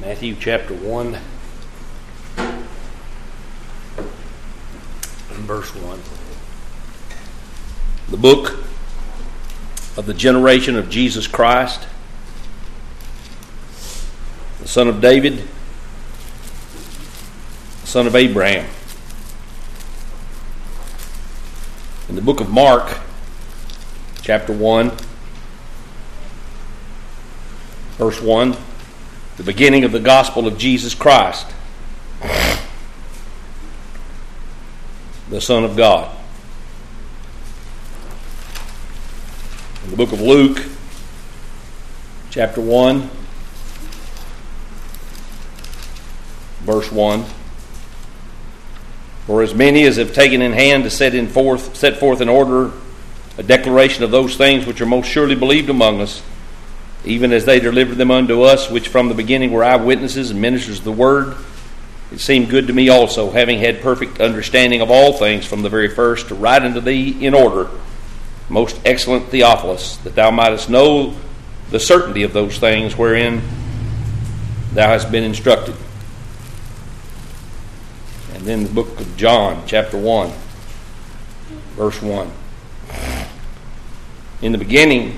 Matthew chapter 1 and verse 1. The book of the generation of Jesus Christ, the son of David, the son of Abraham. In the book of Mark, chapter 1, verse 1, the beginning of the gospel of Jesus Christ, the Son of God. In the book of Luke, chapter 1, verse 1, for as many as have taken in hand to set forth in order a declaration of those things which are most surely believed among us, even as they delivered them unto us, which from the beginning were eyewitnesses and ministers of the word, it seemed good to me also, having had perfect understanding of all things from the very first, to write unto thee in order, most excellent Theophilus, that thou mightest know the certainty of those things wherein thou hast been instructed. And then the book of John, chapter 1, verse 1. In the beginning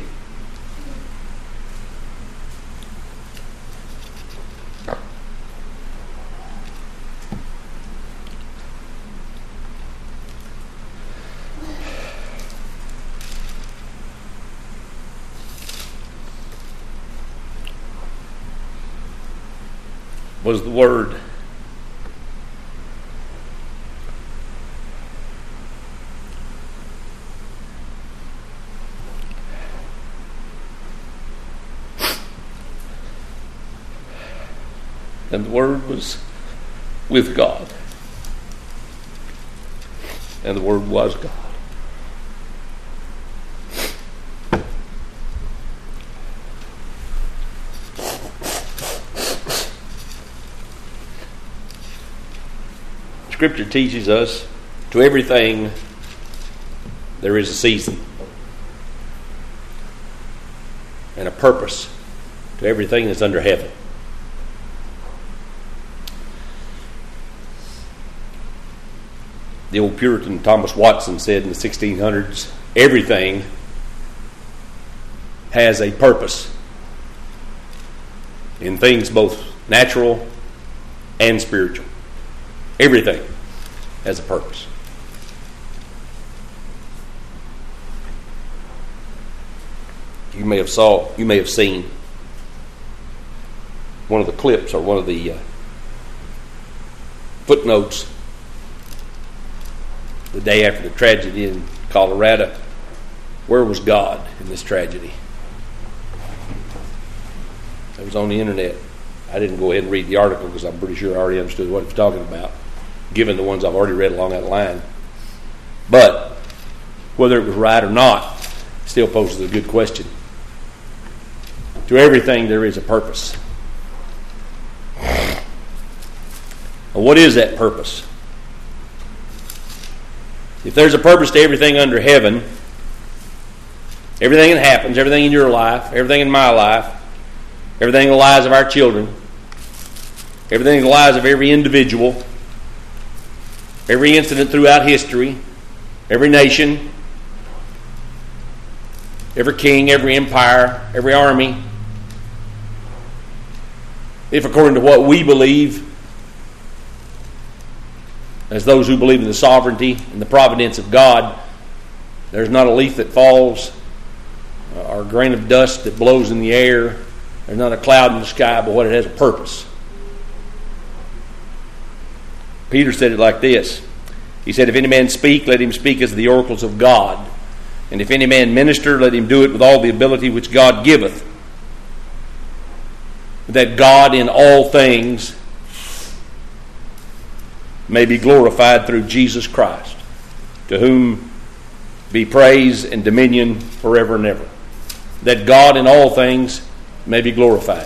was the Word. And the Word was with God. And the Word was God. Scripture teaches us, to everything there is a season and a purpose to everything that's under heaven. The old Puritan Thomas Watson said in the 1600s, everything has a purpose in things both natural and spiritual. Everything has a purpose. You may have seen one of the clips or one of the footnotes the day after the tragedy in Colorado. Where was God in this tragedy? It was on the internet. I didn't go ahead and read the article because I'm pretty sure I already understood what it was talking about, given the ones I've already read along that line. But whether it was right or not still poses a good question. To everything there is a purpose. Well, what is that purpose? If there's a purpose to everything under heaven, everything that happens, everything in your life, everything in my life, everything in the lives of our children, everything in the lives of every individual, every incident throughout history, every nation, every king, every empire, every army, if according to what we believe, as those who believe in the sovereignty and the providence of God, there's not a leaf that falls or a grain of dust that blows in the air. There's not a cloud in the sky, but what it has a purpose. Peter said it like this. He said, if any man speak, let him speak as the oracles of God. And if any man minister, let him do it with all the ability which God giveth, that God in all things may be glorified through Jesus Christ, to whom be praise and dominion forever and ever. That God in all things may be glorified.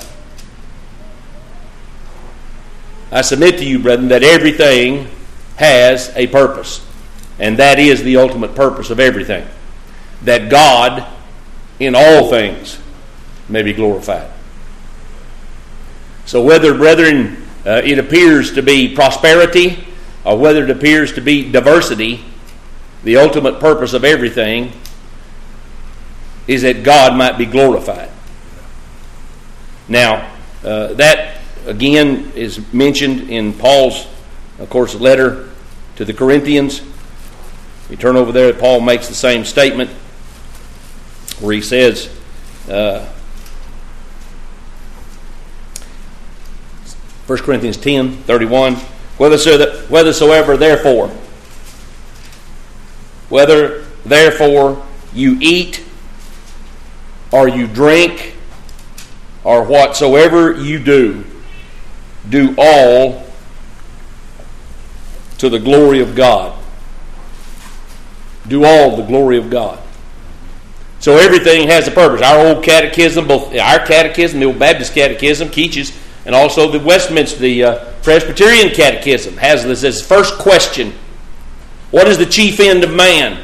I submit to you, brethren, that everything has a purpose, and that is the ultimate purpose of everything. That God in all things may be glorified. So whether, brethren, it appears to be prosperity or whether it appears to be diversity, the ultimate purpose of everything is that God might be glorified. Now, that again is mentioned in Paul's, of course, letter to the Corinthians. We turn over there, Paul makes the same statement where he says, 1 Corinthians 10:31, whether therefore you eat or you drink or whatsoever you do all to the glory of God. Do all the glory of God. So everything has a purpose. Our old catechism, both our catechism, the Old Baptist Catechism, Keach's, and also the Westminster, the Presbyterian Catechism, has this as first question: what is the chief end of man?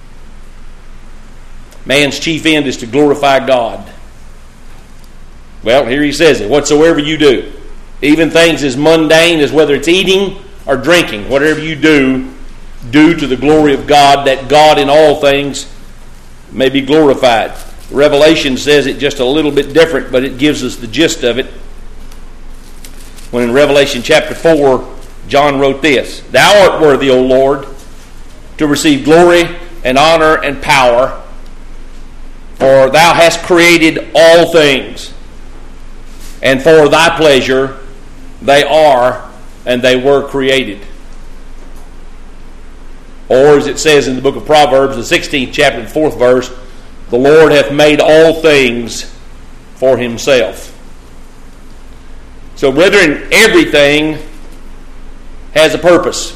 Man's chief end is to glorify God. Well, here he says it: whatsoever you do, even things as mundane as whether it's eating or drinking, whatever you do to the glory of God, that God in all things may be glorified. Revelation says it just a little bit different, but it gives us the gist of it. When in Revelation chapter 4, John wrote this: Thou art worthy, O Lord, to receive glory and honor and power, for Thou hast created all things, and for Thy pleasure they are and they were created. Or as it says in the book of Proverbs, the 16th chapter, the 4th verse, the Lord hath made all things for Himself. So, brethren, everything has a purpose.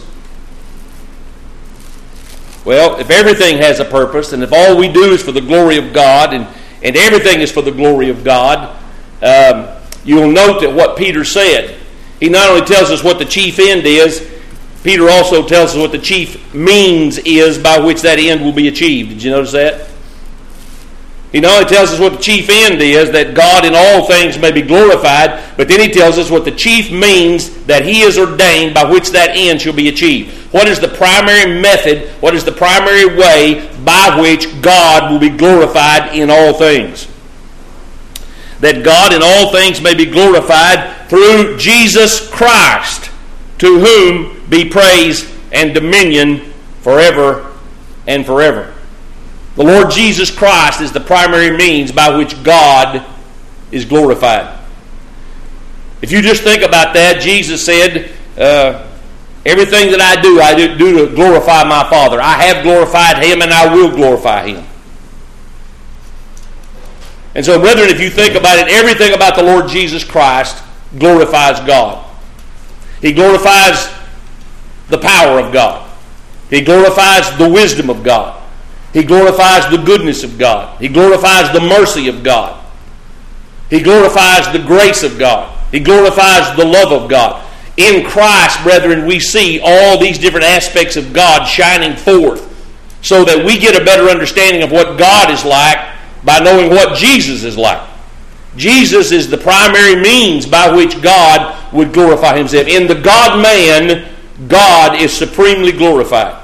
Well, if everything has a purpose, and if all we do is for the glory of God, and everything is for the glory of God, you'll note that what Peter said, he not only tells us what the chief end is, Peter also tells us what the chief means is by which that end will be achieved. Did you notice that? He not only tells us what the chief end is, that God in all things may be glorified, but then he tells us what the chief means that He has ordained by which that end shall be achieved. What is the primary method, what is the primary way by which God will be glorified in all things? That God in all things may be glorified through Jesus Christ, to whom be praise and dominion forever and forever. The Lord Jesus Christ is the primary means by which God is glorified. If you just think about that, Jesus said, everything that I do to glorify my Father. I have glorified Him and I will glorify Him. And so, brethren, if you think about it, everything about the Lord Jesus Christ glorifies God. He glorifies the power of God. He glorifies the wisdom of God. He glorifies the goodness of God. He glorifies the mercy of God. He glorifies the grace of God. He glorifies the love of God. In Christ, brethren, we see all these different aspects of God shining forth so that we get a better understanding of what God is like by knowing what Jesus is like. Jesus is the primary means by which God would glorify Himself. In the God-man, God is supremely glorified.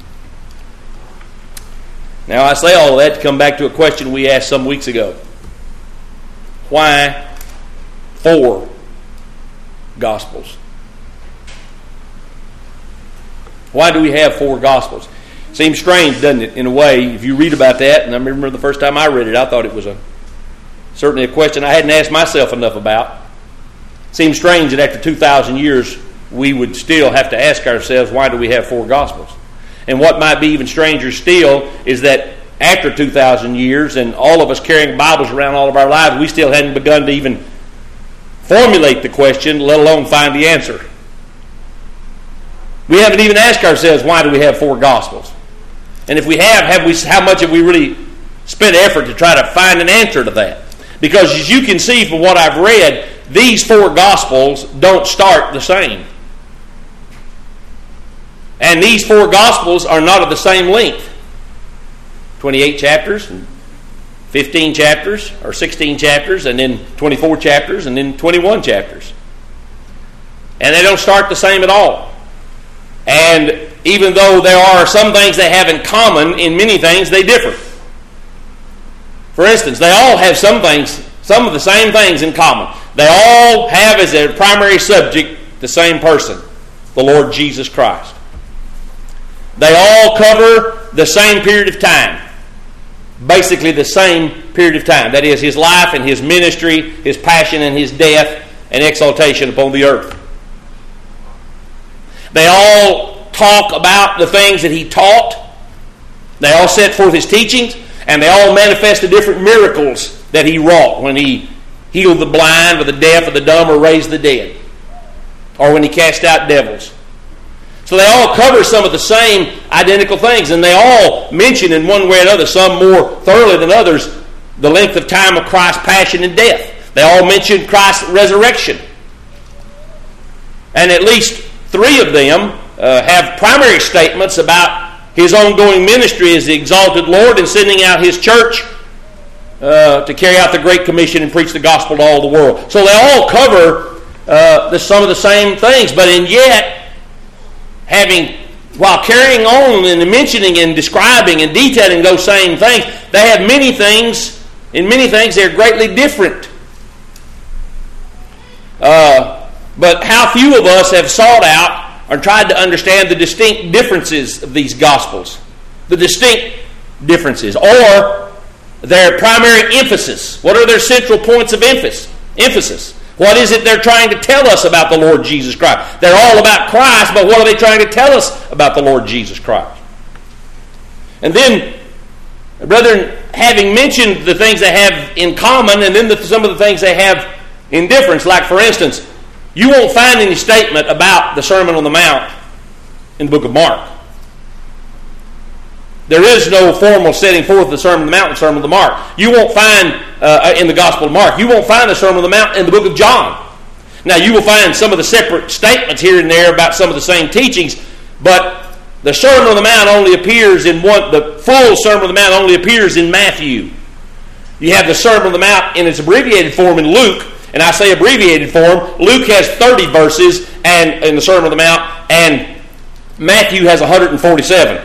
Now, I say all of that to come back to a question we asked some weeks ago. Why 4 Gospels? Why do we have 4 Gospels? Seems strange, doesn't it, in a way, if you read about that. And I remember the first time I read it, I thought it was certainly a question I hadn't asked myself enough about. Seems strange that after 2,000 years, we would still have to ask ourselves, why do we have 4 Gospels? And what might be even stranger still is that after 2,000 years and all of us carrying Bibles around all of our lives, we still hadn't begun to even formulate the question, let alone find the answer. We haven't even asked ourselves, why do we have 4 Gospels? And if we have how much have we really spent effort to try to find an answer to that? Because as you can see from what I've read, these 4 Gospels don't start the same. And these 4 Gospels are not of the same length. 28 chapters, and 15 chapters, or 16 chapters, and then 24 chapters, and then 21 chapters. And they don't start the same at all. And even though there are some things they have in common, in many things they differ. For instance, they all have some of the same things in common. They all have as their primary subject the same person, the Lord Jesus Christ. They all cover the same period of time. Basically the same period of time. That is, His life and His ministry, His passion and His death and exaltation upon the earth. They all talk about the things that He taught. They all set forth His teachings, and they all manifest the different miracles that He wrought when He healed the blind or the deaf or the dumb or raised the dead, or when He cast out devils. So they all cover some of the same identical things, and they all mention in one way or another, some more thoroughly than others, the length of time of Christ's passion and death. They all mention Christ's resurrection. And at least 3 of them have primary statements about His ongoing ministry as the exalted Lord and sending out His church to carry out the Great Commission and preach the gospel to all the world. So they all cover some of the same things, but in yet, while carrying on and mentioning and describing and detailing those same things, they have many things. In many things, they're greatly different. But how few of us have sought out or tried to understand the distinct differences of these Gospels, the distinct differences, or their primary emphasis. What are their central points of emphasis? What is it they're trying to tell us about the Lord Jesus Christ? They're all about Christ, but what are they trying to tell us about the Lord Jesus Christ? And then, brethren, having mentioned the things they have in common, and then some of the things they have in difference, like for instance, you won't find any statement about the Sermon on the Mount in the book of Mark. There is no formal setting forth of the Sermon on the Mount in the Sermon on the Mark. You won't find in the Gospel of Mark. You won't find the Sermon on the Mount in the book of John. Now, you will find some of the separate statements here and there about some of the same teachings, but the Sermon on the Mount only appears in the full Sermon on the Mount only appears in Matthew. You have the Sermon on the Mount in its abbreviated form in Luke, and I say abbreviated form. Luke has 30 verses and in the Sermon on the Mount, and Matthew has 147.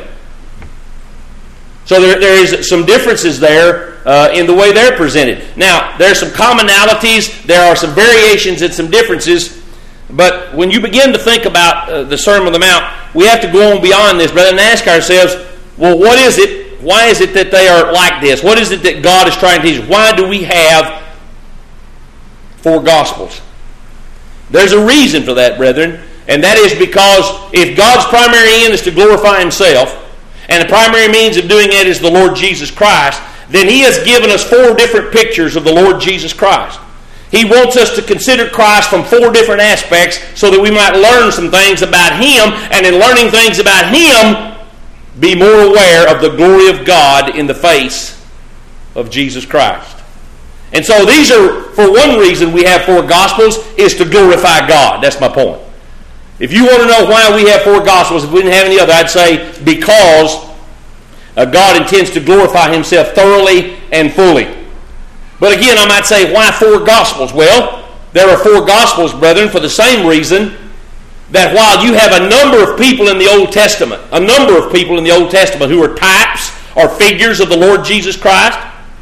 So there is some differences there in the way they're presented. Now, there are some commonalities, there are some variations and some differences, but when you begin to think about the Sermon on the Mount, we have to go on beyond this, brother, and ask ourselves, well, what is it? Why is it that they are like this? What is it that God is trying to teach? Why do we have 4 Gospels? There's a reason for that, brethren, and that is because if God's primary end is to glorify Himself, and the primary means of doing it is the Lord Jesus Christ, then He has given us 4 different pictures of the Lord Jesus Christ. He wants us to consider Christ from 4 different aspects so that we might learn some things about Him, and in learning things about Him, be more aware of the glory of God in the face of Jesus Christ. And so these are, for one reason we have 4 Gospels, is to glorify God. That's my point. If you want to know why we have 4 Gospels, if we didn't have any other, I'd say because God intends to glorify Himself thoroughly and fully. But again, I might say, why 4 Gospels? Well, there are 4 Gospels, brethren, for the same reason that while you have a number of people in the Old Testament, who are types or figures of the Lord Jesus Christ,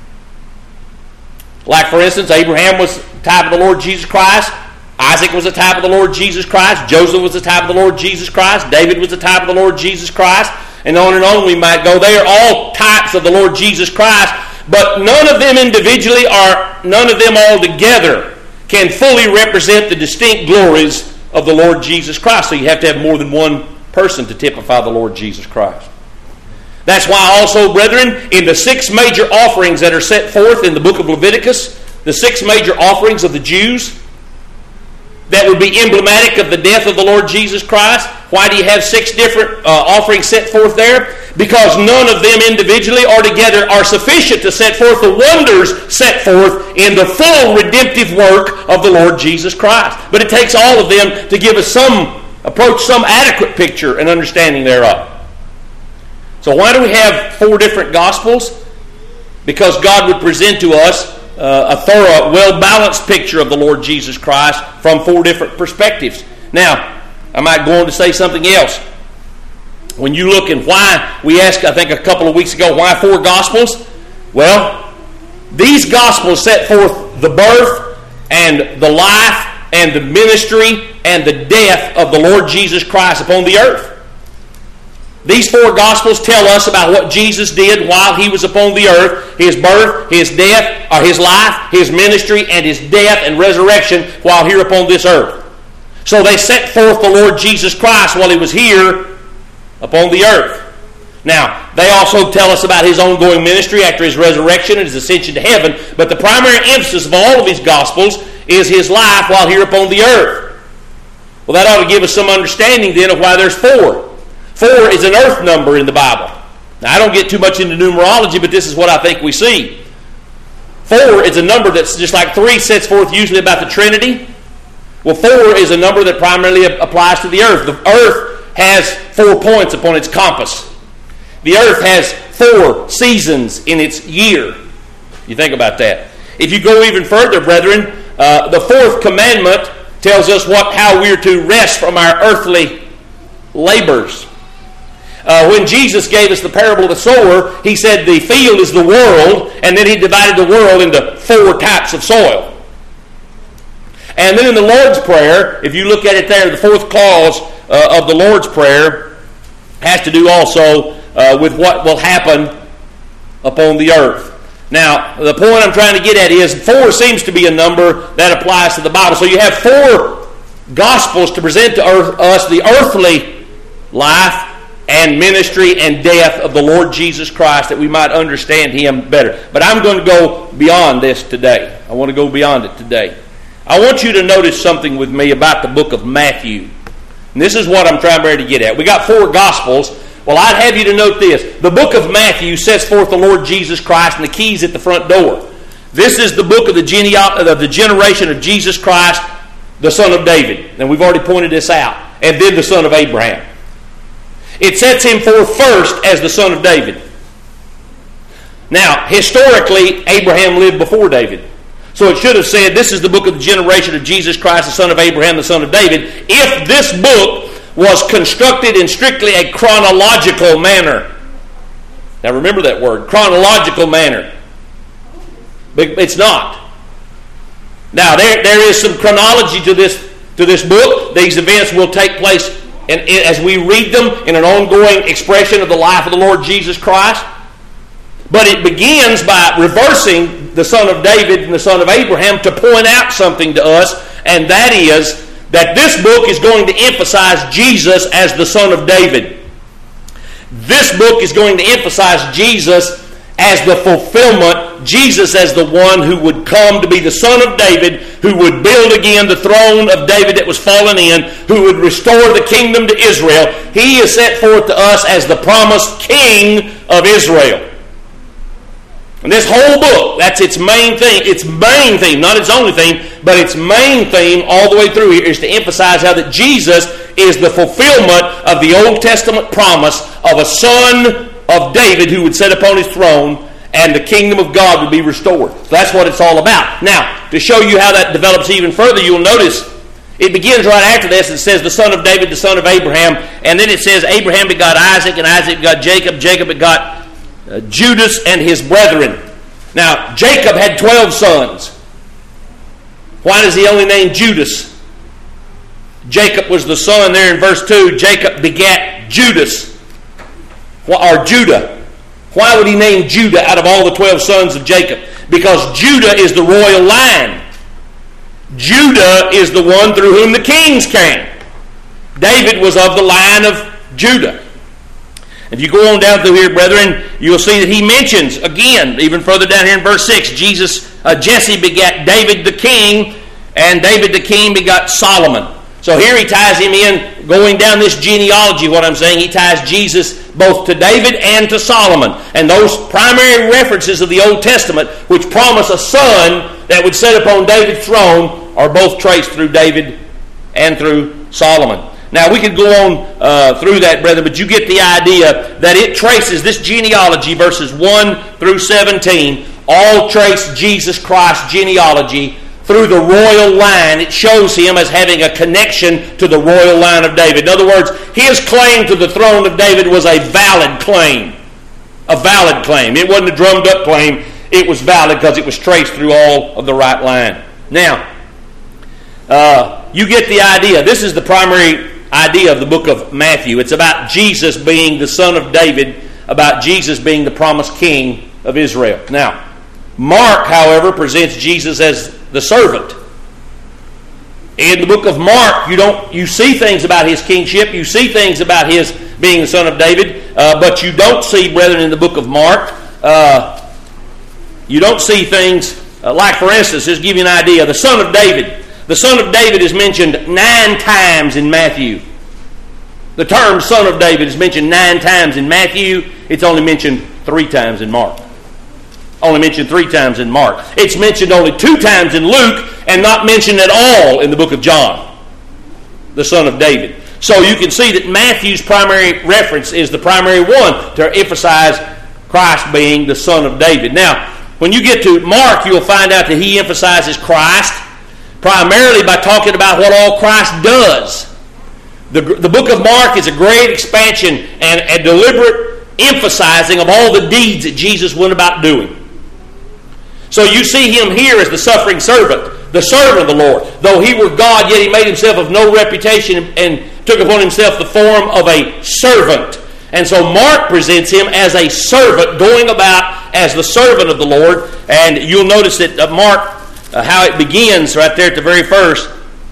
like for instance, Abraham was a type of the Lord Jesus Christ, Isaac was a type of the Lord Jesus Christ, Joseph was a type of the Lord Jesus Christ, David was a type of the Lord Jesus Christ, and on we might go. They are all types of the Lord Jesus Christ, but none of them individually or none of them all together can fully represent the distinct glories of the Lord Jesus Christ. So you have to have more than one person to typify the Lord Jesus Christ. That's why also, brethren, in the 6 major offerings that are set forth in the book of Leviticus, the 6 major offerings of the Jews, that would be emblematic of the death of the Lord Jesus Christ. Why do you have 6 different offerings set forth there? Because none of them individually or together are sufficient to set forth the wonders set forth in the full redemptive work of the Lord Jesus Christ. But it takes all of them to give us some adequate picture and understanding thereof. So why do we have 4 different Gospels? Because God would present to us a thorough, well-balanced picture of the Lord Jesus Christ from 4 different perspectives. Now, I might go on to say something else. When you look at why, we asked, I think a couple of weeks ago, why 4 Gospels? Well, these Gospels set forth the birth and the life and the ministry and the death of the Lord Jesus Christ upon the earth. These 4 Gospels tell us about what Jesus did while He was upon the earth, His birth, His death, or His life, His ministry, and His death and resurrection while here upon this earth. So they set forth the Lord Jesus Christ while He was here upon the earth. Now, they also tell us about His ongoing ministry after His resurrection and His ascension to heaven, but the primary emphasis of all of these Gospels is His life while here upon the earth. Well, that ought to give us some understanding then of why there's 4. 4 is an earth number in the Bible. Now, I don't get too much into numerology, but this is what I think we see. 4 is a number that's just like 3 sets forth usually about the Trinity. Well, 4 is a number that primarily applies to the earth. The earth has 4 points upon its compass. The earth has 4 seasons in its year. You think about that. If you go even further, brethren, the 4th commandment tells us how we're to rest from our earthly labors. When Jesus gave us the parable of the sower, He said the field is the world, and then He divided the world into 4 types of soil. And then in the Lord's Prayer, if you look at it there, the 4th clause of the Lord's Prayer has to do also with what will happen upon the earth. Now, the point I'm trying to get at is 4 seems to be a number that applies to the Bible. So you have 4 Gospels to present to us the earthly life and ministry and death of the Lord Jesus Christ, that we might understand Him better. But I'm going to go beyond this today. I want to go beyond it today. I want you to notice something with me about the book of Matthew. And this is what I'm trying to get at. We got 4 Gospels. Well, I'd have you to note this. The book of Matthew sets forth the Lord Jesus Christ and the keys at the front door. This is the book of the generation of Jesus Christ, the son of David. And we've already pointed this out. And then the son of Abraham. It sets Him forth first as the son of David. Now, historically, Abraham lived before David. So it should have said, this is the book of the generation of Jesus Christ, the son of Abraham, the son of David, if this book was constructed in strictly a chronological manner. Now remember that word, chronological manner. But it's not. Now there is some chronology to this book. These events will take place as we read them in an ongoing expression of the life of the Lord Jesus Christ. But it begins by reversing the son of David and the son of Abraham to point out something to us, and that is that this book is going to emphasize Jesus as the son of David. This book is going to emphasize Jesus as the fulfillment, Jesus as the one who would come to be the son of David, who would build again the throne of David that was fallen in, who would restore the kingdom to Israel. He is set forth to us as the promised King of Israel. And this whole book, that's its main theme. Its main theme, not its only theme, but its main theme all the way through here is to emphasize how that Jesus is the fulfillment of the Old Testament promise of a son of David who would sit upon his throne and the kingdom of God would be restored. So that's what it's all about. Now, to show you how that develops even further, you'll notice it begins right after this. It says the son of David, the son of Abraham, and then it says Abraham begot Isaac, and Isaac begot Jacob. Jacob begot Judas and his brethren. Now, Jacob had 12 sons. Why does he only name Judas? Jacob was the son there in verse 2. Jacob begat Judas, or Judah. Why would he name Judah out of all the 12 sons of Jacob? Because Judah is the royal line. Judah is the one through whom the kings came. David was of the line of Judah. If you go on down through here, brethren, you'll see that he mentions, again, even further down here in verse 6, Jesse begat David the king, and David the king begot Solomon. So here he ties him in, going down this genealogy, what I'm saying, he ties Jesus both to David and to Solomon. And those primary references of the Old Testament, which promise a son that would sit upon David's throne, are both traced through David and through Solomon. Now, we could go on through that, brethren, but you get the idea that it traces this genealogy, verses 1 through 17, all trace Jesus Christ's genealogy through the royal line. It shows him as having a connection to the royal line of David. In other words, his claim to the throne of David was a valid claim. A valid claim. It wasn't a drummed up claim. It was valid because it was traced through all of the right line. Now, you get the idea. This is the primary idea of the book of Matthew. It's about Jesus being the son of David, about Jesus being the promised king of Israel. Now, Mark, however, presents Jesus as the servant. In the book of Mark, you see things about his kingship, you see things about his being the son of David, but you don't see, brethren, in the book of Mark, you don't see things like, for instance, just to give you an idea, the son of David. The son of David is mentioned 9 times in Matthew. The term son of David is mentioned 9 times in Matthew. It's only mentioned 3 times in Mark. Only mentioned 3 times in Mark. It's mentioned only 2 times in Luke and not mentioned at all in the book of John. The son of David. So you can see that Matthew's primary reference is the primary one to emphasize Christ being the son of David. Now, when you get to Mark, you'll find out that he emphasizes Christ primarily by talking about what all Christ does. The book of Mark is a great expansion and a deliberate emphasizing of all the deeds that Jesus went about doing. So you see him here as the suffering servant, the servant of the Lord. Though he were God, yet he made himself of no reputation and took upon himself the form of a servant. And so Mark presents him as a servant, going about as the servant of the Lord. And you'll notice that Mark, how it begins right there at the very first.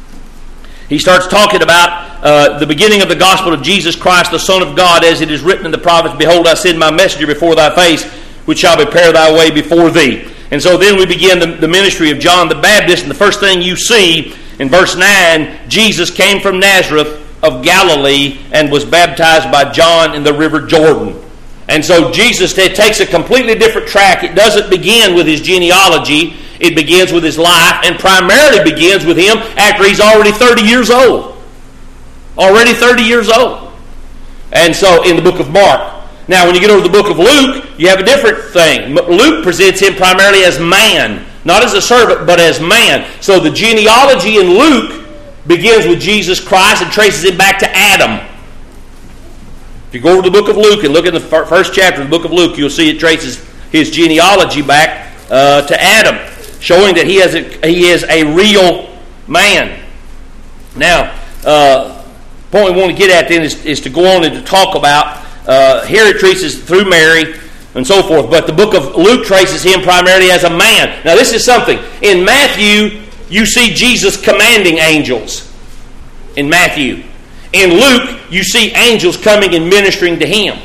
He starts talking about the beginning of the gospel of Jesus Christ, the Son of God, as it is written in the prophets, Behold, I send my messenger before thy face, which shall prepare thy way before thee. And so then we begin the ministry of John the Baptist, and the first thing you see in verse 9, Jesus came from Nazareth of Galilee and was baptized by John in the river Jordan. And so Jesus takes a completely different track. It doesn't begin with his genealogy. It begins with his life, and primarily begins with him after he's already 30 years old. Already 30 years old. And so in the book of Mark. Now when you get over to the book of Luke, you have a different thing. Luke presents him primarily as man. Not as a servant, but as man. So the genealogy in Luke begins with Jesus Christ and traces him back to Adam. If you go over to the book of Luke and look in the first chapter of the book of Luke, you'll see it traces his genealogy back to Adam, showing that he is a real man. Now, the point we want to get at then is to go on and to talk about, here it traces through Mary and so forth, but the book of Luke traces him primarily as a man. Now this is something. In Matthew, you see Jesus commanding angels. In Matthew. In Luke, you see angels coming and ministering to him.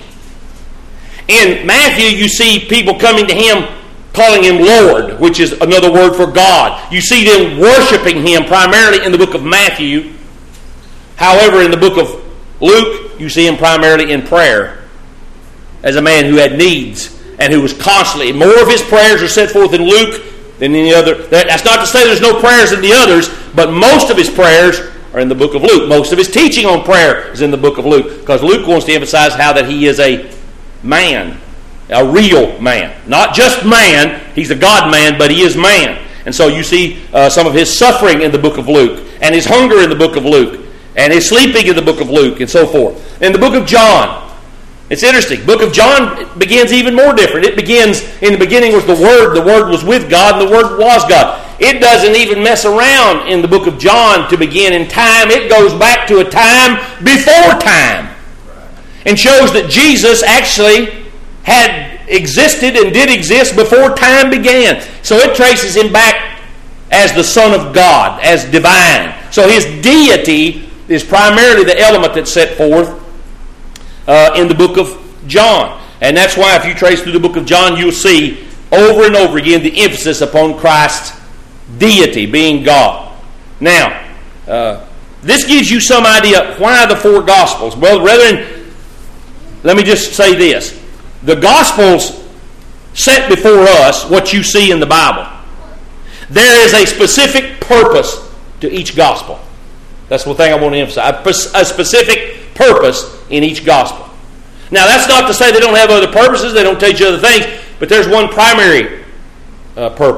In Matthew, you see people coming to him calling him Lord, which is another word for God. You see them worshiping him primarily in the book of Matthew. However, in the book of Luke, you see him primarily in prayer as a man who had needs and who was constantly. More of his prayers are set forth in Luke than in the other. That's not to say there's no prayers in the others, but most of his prayers are in the book of Luke. Most of his teaching on prayer is in the book of Luke, because Luke wants to emphasize how that he is a man, a real man. Not just man, he's a God man, but he is man. And so you see some of his suffering in the book of Luke, and his hunger in the book of Luke, and his sleeping in the book of Luke, and so forth. In the book of John, it's interesting. The book of John begins even more different. It begins, in the beginning was the Word was with God, and the Word was God. It doesn't even mess around in the book of John to begin in time. It goes back to a time before time, and shows that Jesus actually had existed and did exist before time began. So it traces him back as the Son of God, as divine. So his deity is primarily the element that's set forth in the book of John. And that's why if you trace through the book of John, you'll see over and over again the emphasis upon Christ's deity, being God. Now, this gives you some idea why the 4 Gospels. Well, brethren, let me just say this. The Gospels set before us what you see in the Bible. There is a specific purpose to each Gospel. That's one thing I want to emphasize. A specific purpose in each Gospel. Now, that's not to say they don't have other purposes, they don't teach other things, but there's one primary purpose.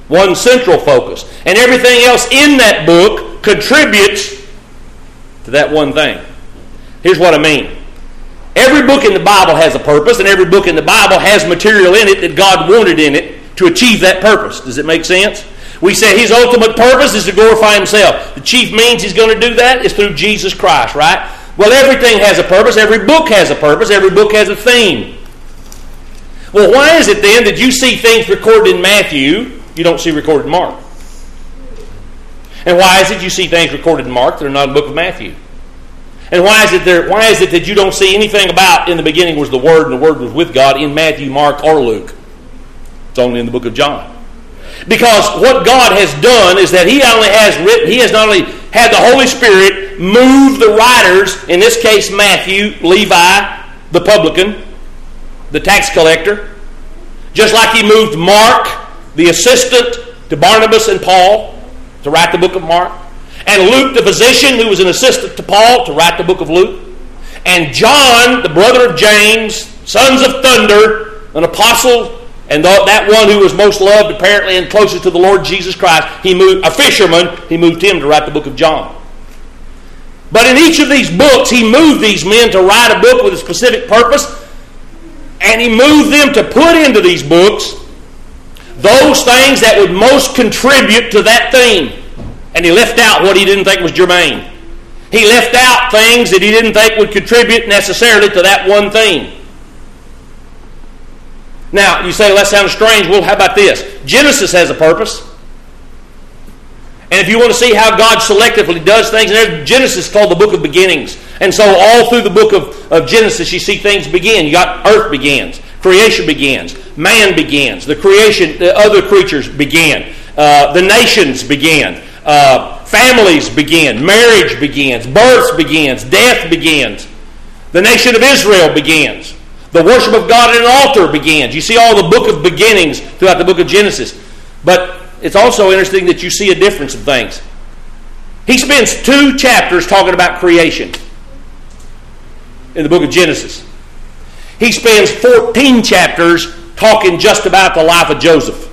One central focus. And everything else in that book contributes to that one thing. Here's what I mean. Every book in the Bible has a purpose, and every book in the Bible has material in it that God wanted in it to achieve that purpose. Does it make sense? We say His ultimate purpose is to glorify Himself. The chief means He's going to do that is through Jesus Christ, right? Well, everything has a purpose. Every book has a purpose. Every book has a theme. Well, why is it then that you see things recorded in Matthew you don't see recorded in Mark? And why is it you see things recorded in Mark that are not in the book of Matthew? And why is it that you don't see anything about in the beginning was the Word and the Word was with God in Matthew, Mark, or Luke? It's only in the book of John. Because what God has done is that He has not only had the Holy Spirit move the writers, in this case Matthew, Levi, the publican, the tax collector, just like He moved Mark, the assistant to Barnabas and Paul, to write the book of Mark, and Luke, the physician, who was an assistant to Paul, to write the book of Luke, and John, the brother of James, sons of thunder, an apostle, and that one who was most loved apparently and closest to the Lord Jesus Christ, a fisherman, He moved him to write the book of John. But in each of these books, He moved these men to write a book with a specific purpose, and He moved them to put into these books those things that would most contribute to that theme. And He left out what He didn't think was germane. He left out things that He didn't think would contribute necessarily to that one theme. Now, you say, well, that sounds strange. Well, how about this? Genesis has a purpose. And if you want to see how God selectively does things, Genesis is called the book of beginnings. And so all through the book of Genesis, you see things begin. You got earth begins. Creation begins. Man begins. The other creatures began. The nations began. Families begin. Marriage begins. Birth begins. Death begins. The nation of Israel begins. The worship of God at an altar begins. You see all the book of beginnings throughout the book of Genesis. But it's also interesting that you see a difference of things. He spends 2 chapters talking about creation in the book of Genesis. He spends 14 chapters talking just about the life of Joseph.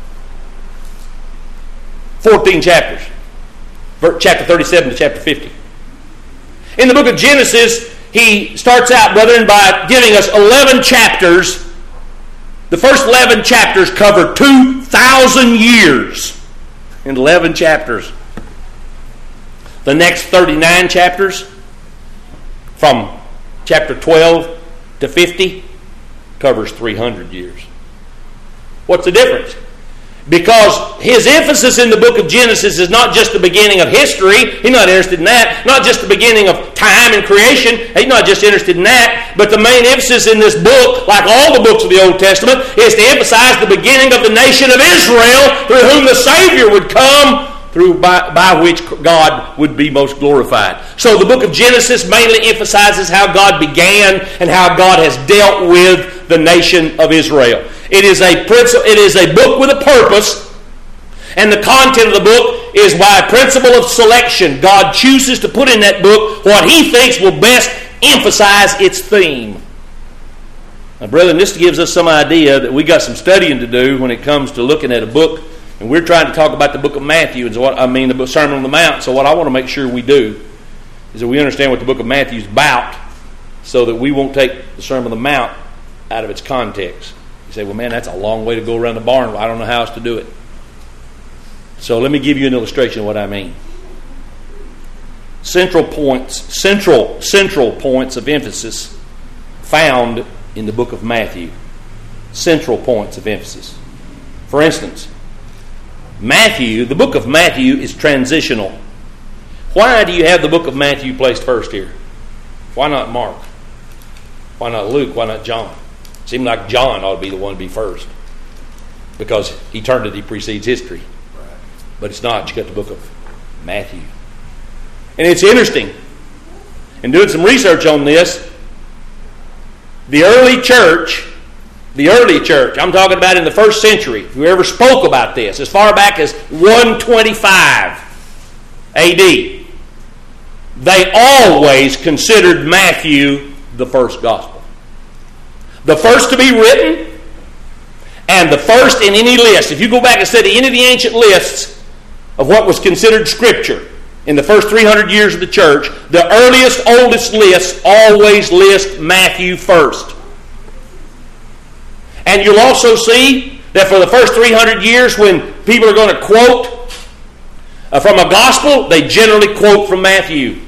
14 chapters. Chapter 37 to chapter 50. In the book of Genesis, he starts out, brethren, by giving us 11 chapters. The first 11 chapters cover 2,000 years in 11 chapters. The next 39 chapters, from chapter 12 to 50, covers 300 years. What's the difference? Because his emphasis in the book of Genesis is not just the beginning of history. He's not interested in that. Not just the beginning of time and creation. He's not just interested in that. But the main emphasis in this book, like all the books of the Old Testament, is to emphasize the beginning of the nation of Israel, through whom the Savior would come, by which God would be most glorified. So the book of Genesis mainly emphasizes how God began and how God has dealt with the nation of Israel. It is a book with a purpose, and the content of the book is by a principle of selection. God chooses to put in that book what He thinks will best emphasize its theme. Now, brethren, this gives us some idea that we got some studying to do when it comes to looking at a book, and we're trying to talk about the book of Matthew, the Sermon on the Mount. So what I want to make sure we do is that we understand what the book of Matthew is about, so that we won't take the Sermon on the Mount out of its context. You say, well, man, that's a long way to go around the barn. Well, I don't know how else to do it. So let me give you an illustration of what I mean. Central points of emphasis found in the book of Matthew. Central points of emphasis. For instance, the book of Matthew is transitional. Why do you have the book of Matthew placed first here? Why not Mark? Why not Luke? Why not John? It seemed like John ought to be the one to be first, because eternity precedes history. But it's not. You got the book of Matthew. And it's interesting, in doing some research on this, the early church, I'm talking about in the first century, whoever spoke about this, as far back as 125 A.D., they always considered Matthew the first gospel. The first to be written, And the first in any list, if you go back and study any of the ancient lists of what was considered Scripture in the first 300 years of the church, the earliest, oldest lists always list Matthew first. And you'll also see that for the first 300 years, when people are going to quote from a gospel, they generally quote from Matthew.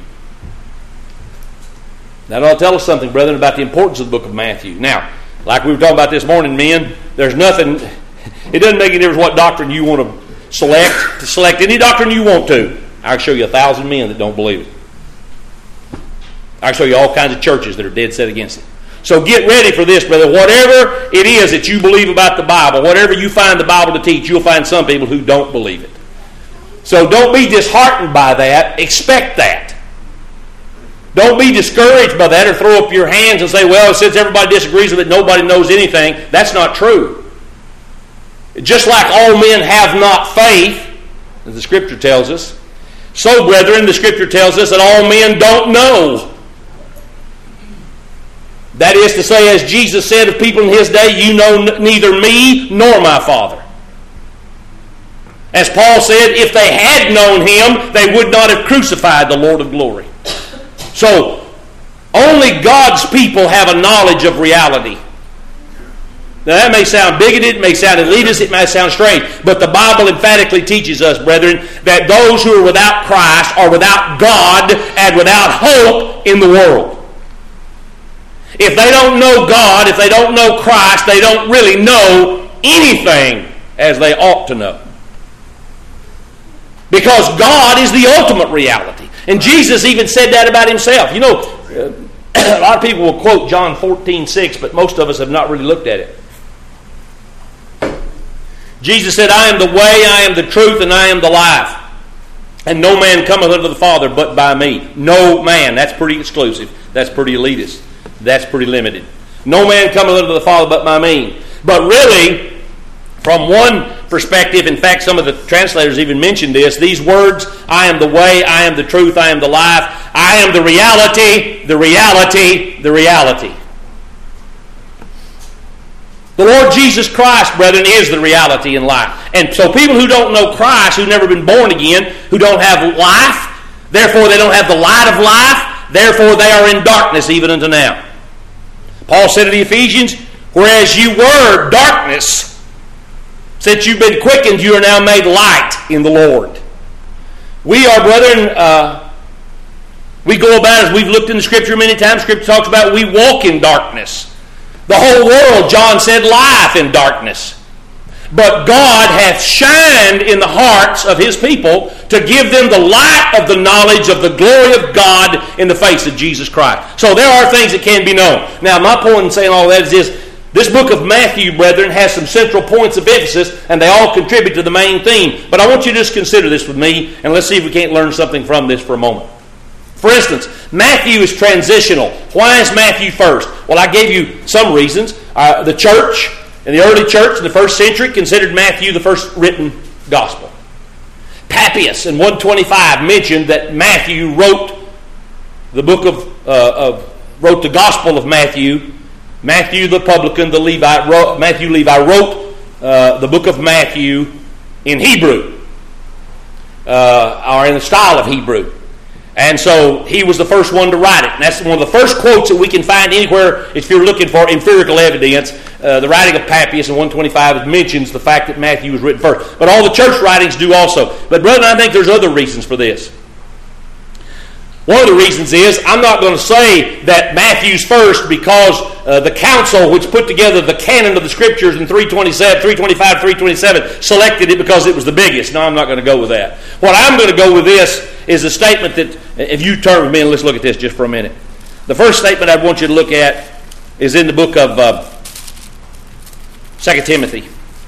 That ought to tell us something, brethren, about the importance of the book of Matthew. Now, like we were talking about this morning, men, there's nothing, it doesn't make any difference what doctrine you want to select any doctrine you want to. I can show you 1,000 men that don't believe it. I can show you all kinds of churches that are dead set against it. So get ready for this, brother. Whatever it is that you believe about the Bible, whatever you find the Bible to teach, you'll find some people who don't believe it. So don't be disheartened by that. Expect that. Don't be discouraged by that or throw up your hands and say, well, since everybody disagrees with it, nobody knows anything. That's not true. Just like all men have not faith, as the Scripture tells us, so, brethren, the Scripture tells us that all men don't know. That is to say, as Jesus said of people in His day, you know neither me nor my Father. As Paul said, if they had known Him, they would not have crucified the Lord of glory. So, only God's people have a knowledge of reality. Now that may sound bigoted, it may sound elitist, it may sound strange, but the Bible emphatically teaches us, brethren, that those who are without Christ are without God and without hope in the world. If they don't know God, if they don't know Christ, they don't really know anything as they ought to know. Because God is the ultimate reality. And Jesus even said that about Himself. You know, a lot of people will quote John 14:6, but most of us have not really looked at it. Jesus said, I am the way, I am the truth, and I am the life. And no man cometh unto the Father but by me. No man. That's pretty exclusive. That's pretty elitist. That's pretty limited. No man cometh unto the Father but by me. But really, from one perspective, in fact, some of the translators even mentioned this, these words, I am the way, I am the truth, I am the life, I am the reality, the reality, the reality. The Lord Jesus Christ, brethren, is the reality in life. And so people who don't know Christ, who've never been born again, who don't have life, therefore they don't have the light of life, therefore they are in darkness even unto now. Paul said to the Ephesians, whereas you were darkness, since you've been quickened, you are now made light in the Lord. We are, brethren, we go about, as we've looked in the Scripture many times, Scripture talks about we walk in darkness. The whole world, John said, lieth in darkness. But God hath shined in the hearts of His people to give them the light of the knowledge of the glory of God in the face of Jesus Christ. So there are things that can be known. Now, my point in saying all that is this book of Matthew, brethren, has some central points of emphasis, and they all contribute to the main theme. But I want you to just consider this with me, and let's see if we can't learn something from this for a moment. For instance, Matthew is transitional. Why is Matthew first? Well, I gave you some reasons. The church, in the early church in the first century, considered Matthew the first written gospel. Papias in 125 mentioned that Matthew wrote the book wrote the gospel of Matthew. Matthew the publican, Matthew Levi wrote the book of Matthew in Hebrew, or in the style of Hebrew. And so he was the first one to write it. And that's one of the first quotes that we can find anywhere if you're looking for empirical evidence. The writing of Papias in 125 mentions the fact that Matthew was written first. But all the church writings do also. But brethren, I think there's other reasons for this. One of the reasons is, I'm not going to say that Matthew's first because the council which put together the canon of the Scriptures in 325, 327 selected it because it was the biggest. No, I'm not going to go with that. What I'm going to go with this is a statement that, if you turn with me and let's look at this just for a minute. The first statement I want you to look at is in the book of 2 Timothy.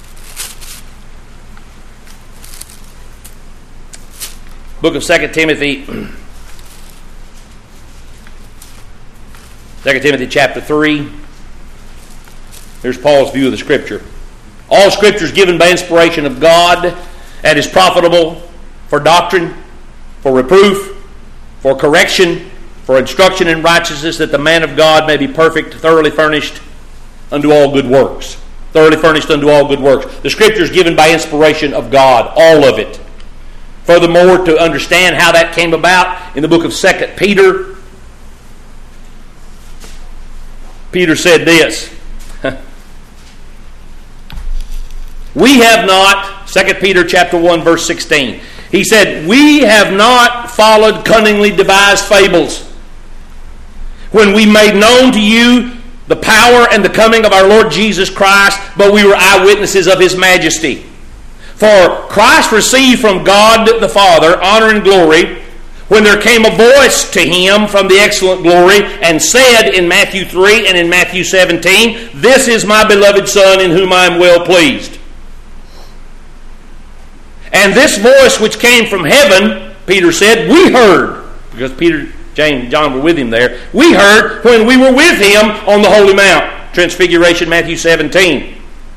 Book of 2 Timothy. 2 Timothy chapter 3. Here's Paul's view of the Scripture. All Scripture is given by inspiration of God and is profitable for doctrine, for reproof, for correction, for instruction in righteousness, that the man of God may be perfect, thoroughly furnished unto all good works. thoroughly furnished unto all good works. The Scripture is given by inspiration of God, all of it. Furthermore, to understand how that came about, in the book of 2 Peter, Peter said this. We have not, 2 Peter chapter 1, verse 16. He said, we have not followed cunningly devised fables, when we made known to you the power and the coming of our Lord Jesus Christ, but we were eyewitnesses of His majesty. For Christ received from God the Father honor and glory, when there came a voice to Him from the excellent glory, and said in Matthew 3 and in Matthew 17, this is my beloved Son, in whom I am well pleased. And this voice which came from heaven, Peter said, we heard, because Peter, James, and John were with him there, we heard when we were with Him on the Holy Mount. Transfiguration, Matthew 17.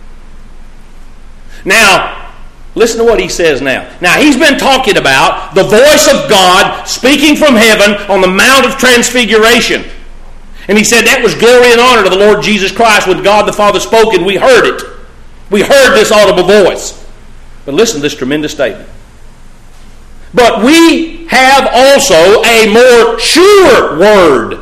Now, listen to what he says now. Now, he's been talking about the voice of God speaking from heaven on the Mount of Transfiguration. And he said that was glory and honor to the Lord Jesus Christ. When God the Father spoke and we heard it. We heard this audible voice. But listen to this tremendous statement. But we have also a more sure word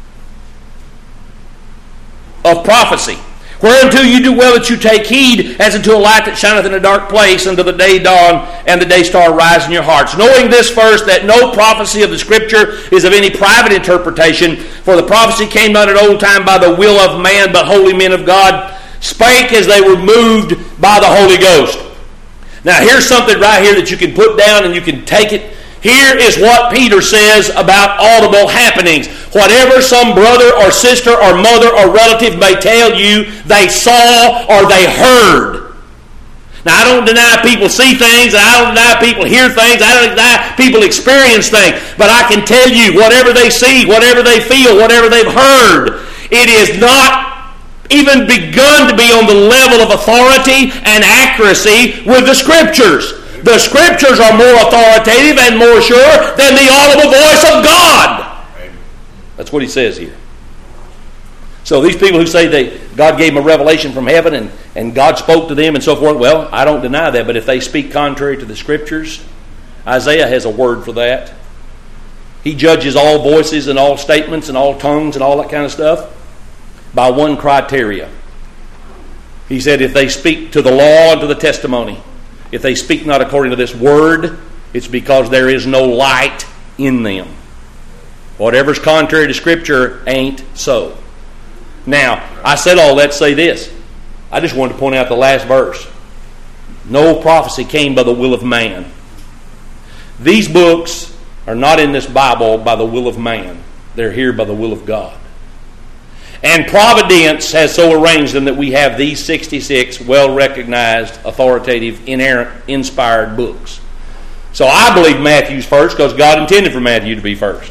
of prophecy, whereunto you do well that you take heed, as unto a light that shineth in a dark place, until the day dawn and the day star rise in your hearts. Knowing this first, that no prophecy of the Scripture is of any private interpretation, for the prophecy came not in old time by the will of man, but holy men of God spake as they were moved by the Holy Ghost. Now here's something right here that you can put down and you can take it. Here is what Peter says about audible happenings. Whatever some brother or sister or mother or relative may tell you they saw or they heard. Now I don't deny people see things, and I don't deny people hear things, I don't deny people experience things. But I can tell you, whatever they see, whatever they feel, whatever they've heard, it is not even begun to be on the level of authority and accuracy with the Scriptures. The Scriptures are more authoritative and more sure than the audible voice of God. That's what he says here. So these people who say God gave them a revelation from heaven and God spoke to them and so forth, well, I don't deny that, but if they speak contrary to the Scriptures, Isaiah has a word for that. He judges all voices and all statements and all tongues and all that kind of stuff by one criteria. He said, if they speak to the law and to the testimony, if they speak not according to this word, it's because there is no light in them. Whatever's contrary to Scripture ain't so. Now, I said all that to say this. I just wanted to point out the last verse. No prophecy came by the will of man. These books are not in this Bible by the will of man. They're here by the will of God. And providence has so arranged them that we have these 66 well-recognized, authoritative, inerrant, inspired books. So I believe Matthew's first because God intended for Matthew to be first.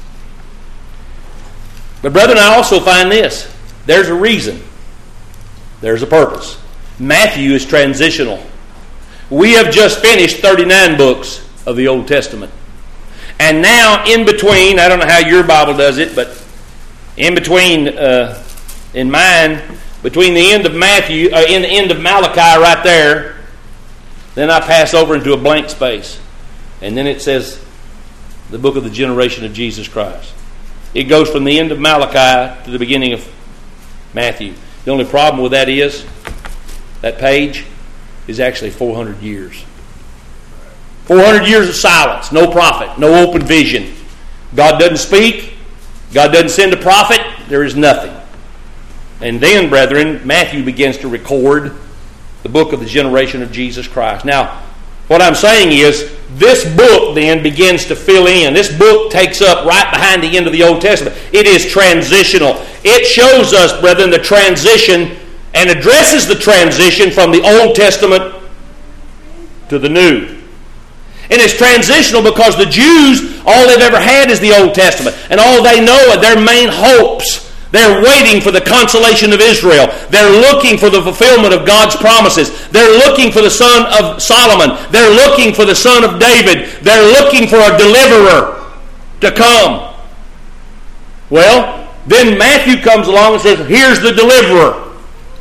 But brethren, I also find this. There's a reason. There's a purpose. Matthew is transitional. We have just finished 39 books of the Old Testament. And now in between, I don't know how your Bible does it, but in between, in mine, between the end of Matthew, in the end of Malachi right there, then I pass over into a blank space. And then it says the book of the generation of Jesus Christ. It goes from the end of Malachi to the beginning of Matthew. The only problem with that is that page is actually 400 years. 400 years of silence, no prophet, no open vision. God doesn't speak. God doesn't send a prophet. There is nothing. And then, brethren, Matthew begins to record the book of the generation of Jesus Christ. Now, what I'm saying is, this book then begins to fill in. This book takes up right behind the end of the Old Testament. It is transitional. It shows us, brethren, the transition and addresses the transition from the Old Testament to the New. And it's transitional because the Jews, all they've ever had is the Old Testament. And all they know are their main hopes. They're waiting for the consolation of Israel. They're looking for the fulfillment of God's promises. They're looking for the son of Solomon. They're looking for the son of David. They're looking for a deliverer to come. Well, then Matthew comes along and says, here's the deliverer.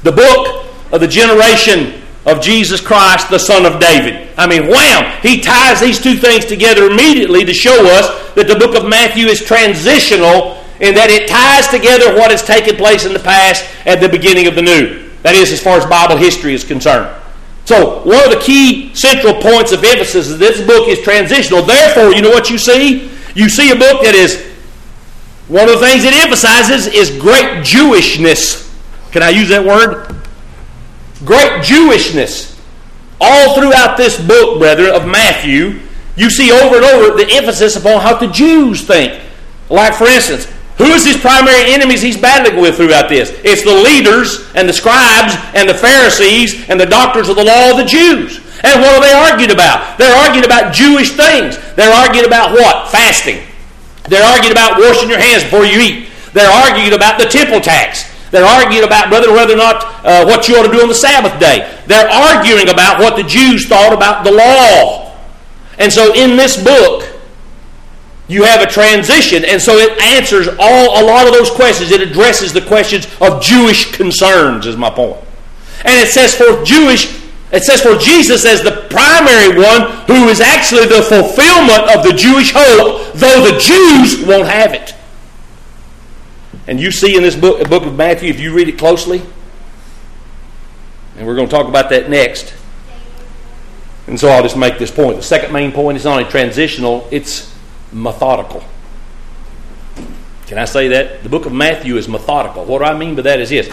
The book of the generation of Jesus Christ, the Son of David. I mean, wham! He ties these two things together immediately to show us that the book of Matthew is transitional in that it ties together what has taken place in the past at the beginning of the new. That is, as far as Bible history is concerned. So, one of the key central points of emphasis is this book is transitional. Therefore, you know what you see? You see a book that is, one of the things it emphasizes is great Jewishness. Can I use that word? Great Jewishness. All throughout this book, brethren, of Matthew, you see over and over the emphasis upon how the Jews think. Like, for instance, who is his primary enemies he's battling with throughout this? It's the leaders and the scribes and the Pharisees and the doctors of the law of the Jews. And what are they arguing about? They're arguing about Jewish things. They're arguing about what? Fasting. They're arguing about washing your hands before you eat. They're arguing about the temple tax. They're arguing about whether or not what you ought to do on the Sabbath day. They're arguing about what the Jews thought about the law. And so in this book, you have a transition, and so it answers a lot of those questions. It addresses the questions of Jewish concerns, is my point. And it says for Jesus as the primary one who is actually the fulfillment of the Jewish hope, though the Jews won't have it. And you see in this book of Matthew, if you read it closely, and we're going to talk about that next. And so I'll just make this point. The second main point is not only transitional, it's methodical. Can I say that? The book of Matthew is methodical. What I mean by that is this.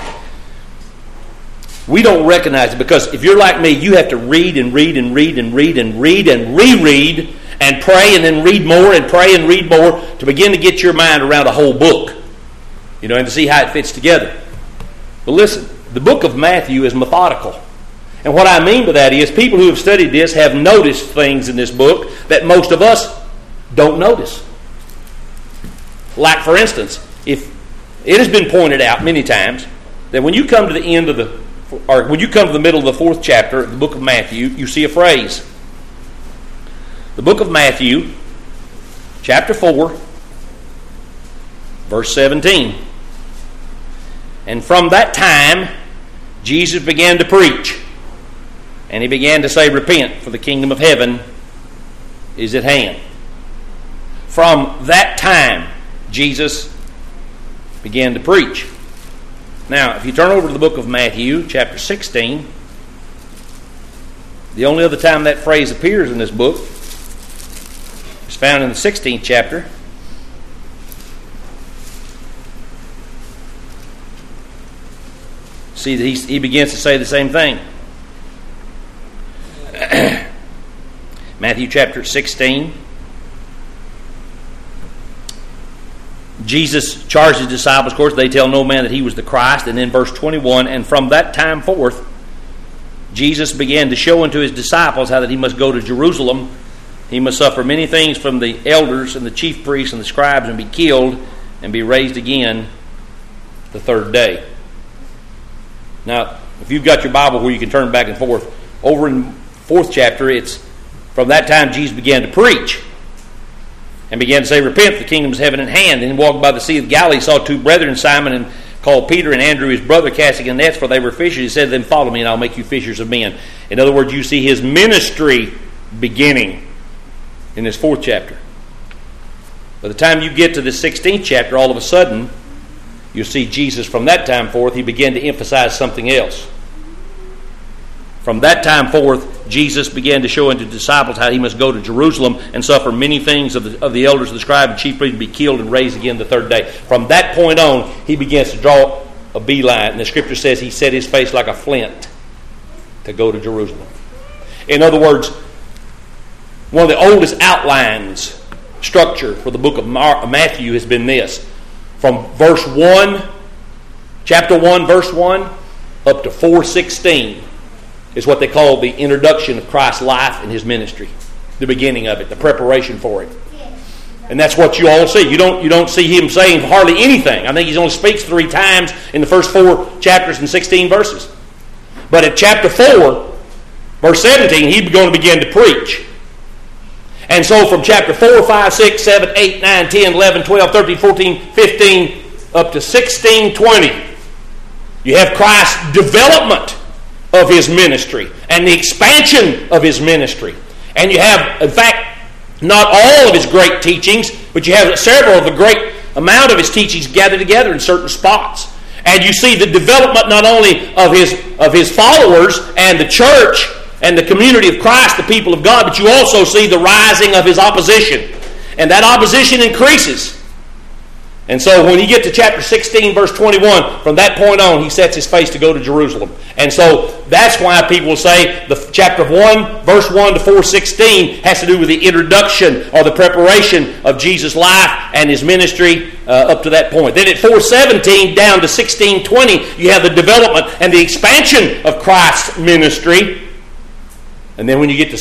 We don't recognize it because if you're like me, you have to read and read and read and read and read and reread and pray and then read more and pray and read more to begin to get your mind around a whole book. And to see how it fits together. But listen, the book of Matthew is methodical. And what I mean by that is people who have studied this have noticed things in this book that most of us don't notice. Like, for instance, if it has been pointed out many times that when you come to the when you come to the middle of the 4th chapter of the book of Matthew, you see a phrase. The book of Matthew, chapter 4, verse 17. And from that time, Jesus began to preach. And he began to say, repent, for the kingdom of heaven is at hand. From that time, Jesus began to preach. Now, if you turn over to the book of Matthew, chapter 16, the only other time that phrase appears in this book is found in the 16th chapter. See, he begins to say the same thing. Matthew chapter 16. Jesus charged his disciples, of course, they tell no man that he was the Christ. And then verse 21, and from that time forth, Jesus began to show unto his disciples how that he must go to Jerusalem. He must suffer many things from the elders and the chief priests and the scribes and be killed and be raised again the third day. Now, if you've got your Bible where you can turn back and forth, over in 4th chapter, it's from that time Jesus began to preach and began to say, repent, the kingdom is heaven at hand. And he walked by the sea of Galilee, saw 2 brethren, Simon and called Peter and Andrew his brother, casting a net, for they were fishers. He said to them, follow me and I'll make you fishers of men. In other words, you see his ministry beginning in this 4th chapter. By the time you get to the 16th chapter, all of a sudden, you'll see Jesus from that time forth, he began to emphasize something else. From that time forth, Jesus began to show unto the disciples how he must go to Jerusalem and suffer many things of the elders, of the scribes, and chief priests, and be killed and raised again the third day. From that point on, he begins to draw a beeline. And the scripture says he set his face like a flint to go to Jerusalem. In other words, one of the oldest outlines, structure for the book of Matthew has been this. From verse 1, chapter 1, verse 1, up to 4:16 is what they call the introduction of Christ's life and his ministry. The beginning of it, the preparation for it. And that's what you all see. You don't see him saying hardly anything. I think he only speaks 3 times in the first 4 chapters and 16 verses. But at chapter 4, verse 17, he's going to begin to preach. And so from chapter 4, 5, 6, 7, 8, 9, 10, 11, 12, 13, 14, 15, up to 16, 20, You have Christ's development of His ministry and the expansion of His ministry. And you have, in fact, not all of His great teachings, but you have several of the great amount of His teachings gathered together in certain spots. And you see the development not only of His followers and the church and the community of Christ, the people of God, but you also see the rising of His opposition. And that opposition increases. And so when you get to chapter 16, verse 21, from that point on, He sets His face to go to Jerusalem. And so that's why people will say the chapter 1, verse 1 to 4:16 has to do with the introduction or the preparation of Jesus' life and His ministry up to that point. Then at 4:17 down to 16:20, you have the development and the expansion of Christ's ministry. And then when you get to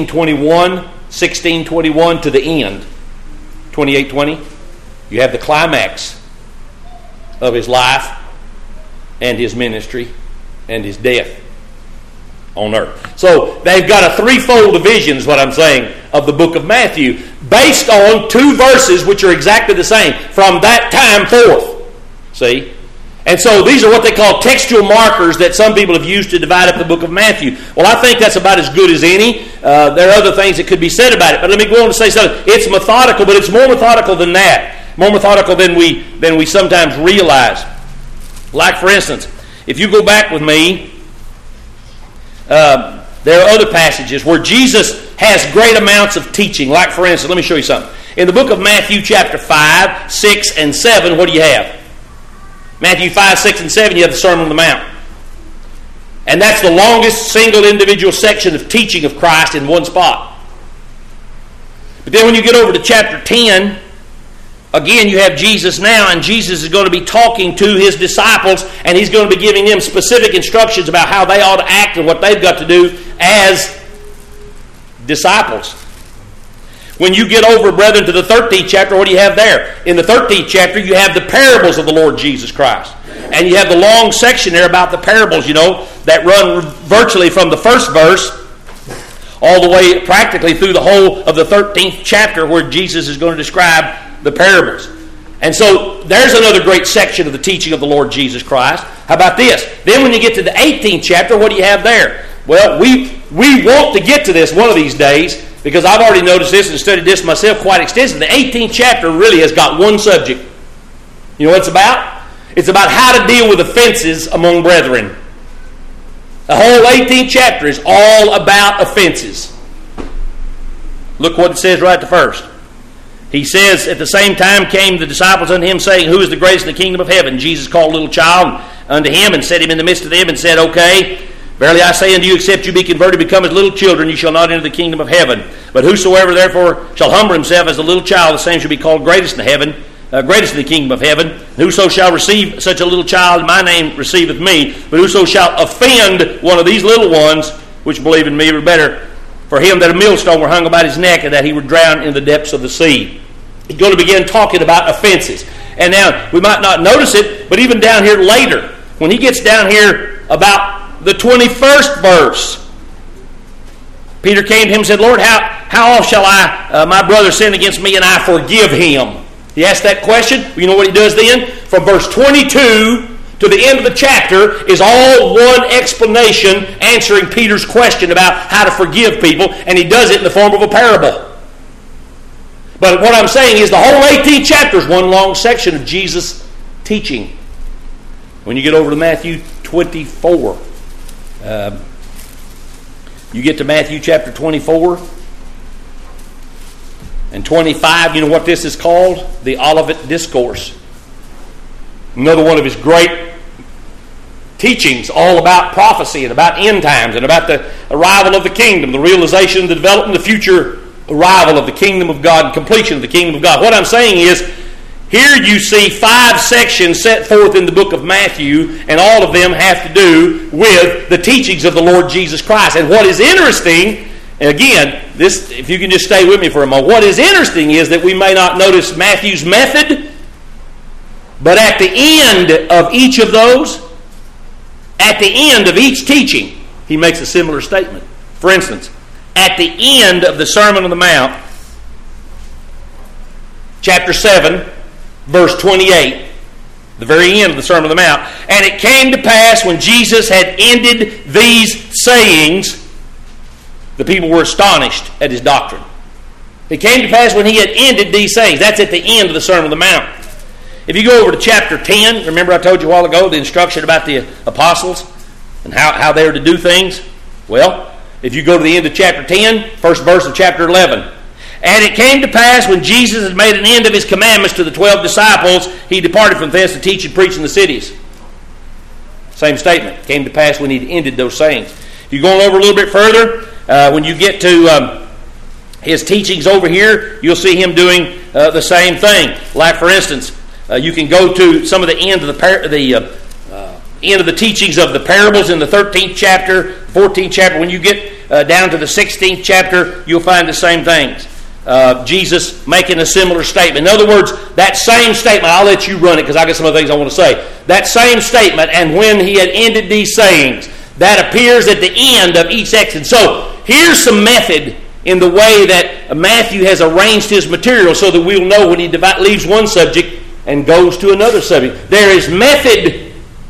16:21 to the end, 28:20, you have the climax of His life and His ministry and His death on earth. So they've got a threefold division, is what I'm saying, of the book of Matthew, based on two verses which are exactly the same from that time forth. See? And so these are what they call textual markers that some people have used to divide up the book of Matthew. Well, I think that's about as good as any. There are other things that could be said about it, but let me go on to say something. It's methodical, but it's more methodical than that. More methodical than we sometimes realize. Like, for instance, if you go back with me, there are other passages where Jesus has great amounts of teaching. Like, for instance, let me show you something. In the book of Matthew chapter 5, 6, and 7, what do you have? Matthew 5, 6, and 7, you have the Sermon on the Mount. And that's the longest single individual section of teaching of Christ in one spot. But then when you get over to chapter 10, again, you have Jesus now, and Jesus is going to be talking to His disciples, and He's going to be giving them specific instructions about how they ought to act and what they've got to do as disciples. When you get over, brethren, to the 13th chapter, what do you have there? In the 13th chapter, you have the parables of the Lord Jesus Christ. And you have the long section there about the parables, that run virtually from the first verse all the way practically through the whole of the 13th chapter where Jesus is going to describe the parables. And so there's another great section of the teaching of the Lord Jesus Christ. How about this? Then when you get to the 18th chapter, what do you have there? Well, we want to get to this one of these days because I've already noticed this and studied this myself quite extensively. The 18th chapter really has got one subject. You know what it's about? It's about how to deal with offenses among brethren. The whole 18th chapter is all about offenses. Look what it says right at the first. He says, at the same time came the disciples unto Him, saying, Who is the greatest in the kingdom of heaven? Jesus called a little child unto Him, and set him in the midst of them, and said, Okay, verily I say unto you, except you be converted, become as little children, you shall not enter the kingdom of heaven. But whosoever therefore shall humble himself as a little child, the same shall be called greatest in heaven, greatest in the kingdom of heaven. Whoso shall receive such a little child in my name receiveth me. But whoso shall offend one of these little ones, which believe in me, were better for him that a millstone were hung about his neck, and that he were drowned in the depths of the sea. He's going to begin talking about offenses. And now, we might not notice it, but even down here later, when he gets down here about the 21st verse, Peter came to him and said, Lord, how oft shall my brother sin against me and I forgive him? He asked that question. You know what he does then? From verse 22 to the end of the chapter is all one explanation answering Peter's question about how to forgive people, and he does it in the form of a parable. But what I'm saying is the whole 18th chapter is one long section of Jesus' teaching. When you get over to Matthew 24, you get to Matthew chapter 24 and 25, you know what this is called? The Olivet Discourse. Another one of his great teachings, all about prophecy and about end times and about the arrival of the kingdom, the realization, the development, the future arrival of the kingdom of God and completion of the kingdom of God. What I'm saying is, here you see 5 sections set forth in the book of Matthew, and all of them have to do with the teachings of the Lord Jesus Christ. And what is interesting, and again, this, if you can just stay with me for a moment, what is interesting is that we may not notice Matthew's method, but at the end of each of those, at the end of each teaching, he makes a similar statement. For instance, at the end of the Sermon on the Mount, chapter 7, verse 28, The very end of the Sermon on the Mount. And it came to pass when Jesus had ended these sayings, the people were astonished at his doctrine. It came to pass when he had ended these sayings. That's at the end of the Sermon on the Mount. If you go over to chapter 10, remember I told you a while ago the instruction about the apostles and how they are to do things? Well, if you go to the end of chapter 10, first verse of chapter 11. And it came to pass when Jesus had made an end of his commandments to the 12 disciples, he departed from thence to teach and preach in the cities. Same statement. It came to pass when he'd ended those sayings. If you go on over a little bit further, when you get to his teachings over here, you'll see him doing the same thing. Like, for instance, you can go to some of the end of end of the teachings of the parables in the 13th chapter, 14th chapter. When you get down to the 16th chapter, you'll find the same things. Jesus making a similar statement. In other words, that same statement, I'll let you run it because I got some other things I want to say. That same statement, and when he had ended these sayings, that appears at the end of each section. So, here's some method in the way that Matthew has arranged his material so that we'll know when he leaves one subject and goes to another subject. There is method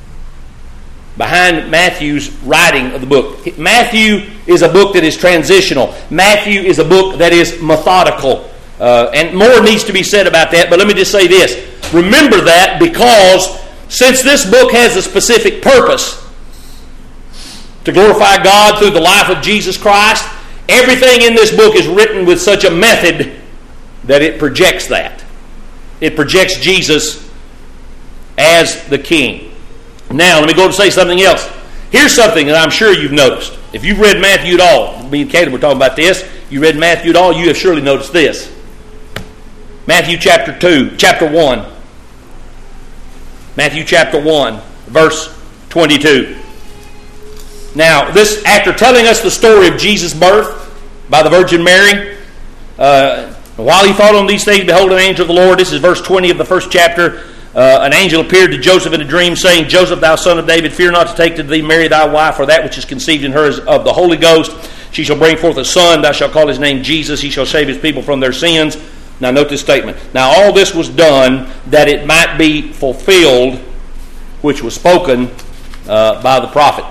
behind Matthew's writing of the book. Matthew is a book that is transitional. Matthew is a book that is methodical. And more needs to be said about that, but let me just say this. Remember that, because since this book has a specific purpose to glorify God through the life of Jesus Christ, everything in this book is written with such a method that it projects that. It projects Jesus as the King. Now, let me go and say something else. Here's something that I'm sure you've noticed. If you've read Matthew at all, me and Caleb were talking about this, you read Matthew at all, you have surely noticed this. Matthew chapter 1. Matthew chapter 1, verse 22. Now, this, after telling us the story of Jesus' birth by the Virgin Mary, while he thought on these things, behold, an angel of the Lord, this is verse 20 of the first chapter, an angel appeared to Joseph in a dream, saying, Joseph, thou son of David, fear not to take to thee Mary thy wife, for that which is conceived in her is of the Holy Ghost. She shall bring forth a son, thou shalt call his name Jesus. He shall save his people from their sins. Now note this statement. Now all this was done that it might be fulfilled, which was spoken by the prophet.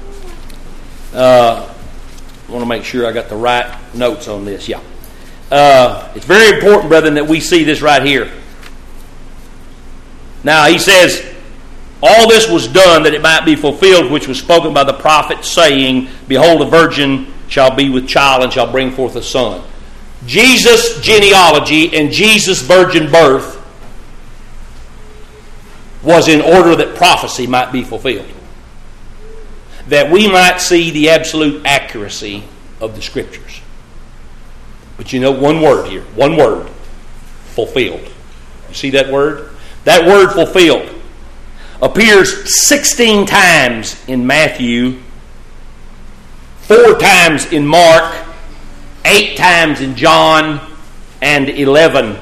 I want to make sure I got the right notes on this. Yeah. It's very important, brethren, that we see this right here. Now, he says, all this was done that it might be fulfilled, which was spoken by the prophet, saying, behold, a virgin shall be with child and shall bring forth a son. Jesus' genealogy and Jesus' virgin birth was in order that prophecy might be fulfilled. That we might see the absolute accuracy of the Scriptures. But you know, one word here, one word, fulfilled. You see that word? That word fulfilled appears 16 times in Matthew, 4 times in Mark, 8 times in John, and 11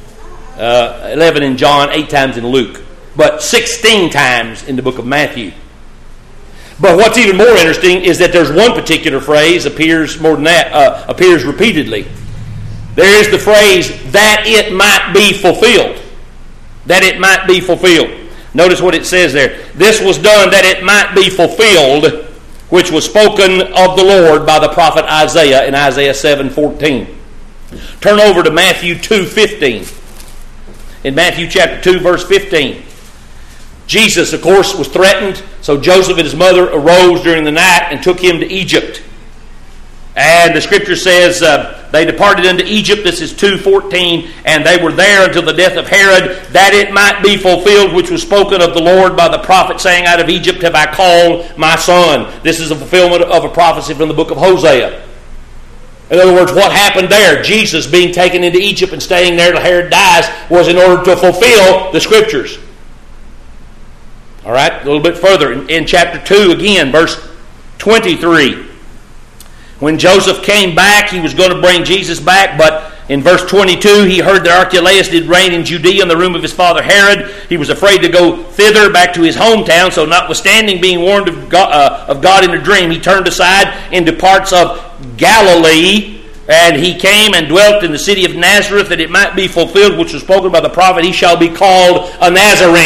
in John, 8 times in Luke. But 16 times in the book of Matthew. But what's even more interesting is that there's one particular phrase appears more than that, appears repeatedly. There is the phrase, that it might be fulfilled. That it might be fulfilled. Notice what it says there. This was done that it might be fulfilled, which was spoken of the Lord by the prophet Isaiah in Isaiah 7:14. Turn over to Matthew 2:15. In Matthew chapter 2, verse 15. Jesus, of course, was threatened, so Joseph and his mother arose during the night and took him to Egypt. And the Scripture says they departed into Egypt, this is 2:14, and they were there until the death of Herod, that it might be fulfilled which was spoken of the Lord by the prophet, saying, out of Egypt have I called my son. This is a fulfillment of a prophecy from the book of Hosea. In other words, what happened there, Jesus being taken into Egypt and staying there till Herod dies, was in order to fulfill the Scriptures. All right, a little bit further. In chapter 2 again, verse 23. When Joseph came back, he was going to bring Jesus back, but in verse 22, he heard that Archelaus did reign in Judea in the room of his father Herod. He was afraid to go thither back to his hometown, so notwithstanding being warned of God in a dream, he turned aside into parts of Galilee, and he came and dwelt in the city of Nazareth, that it might be fulfilled, which was spoken by the prophet, he shall be called a Nazarene.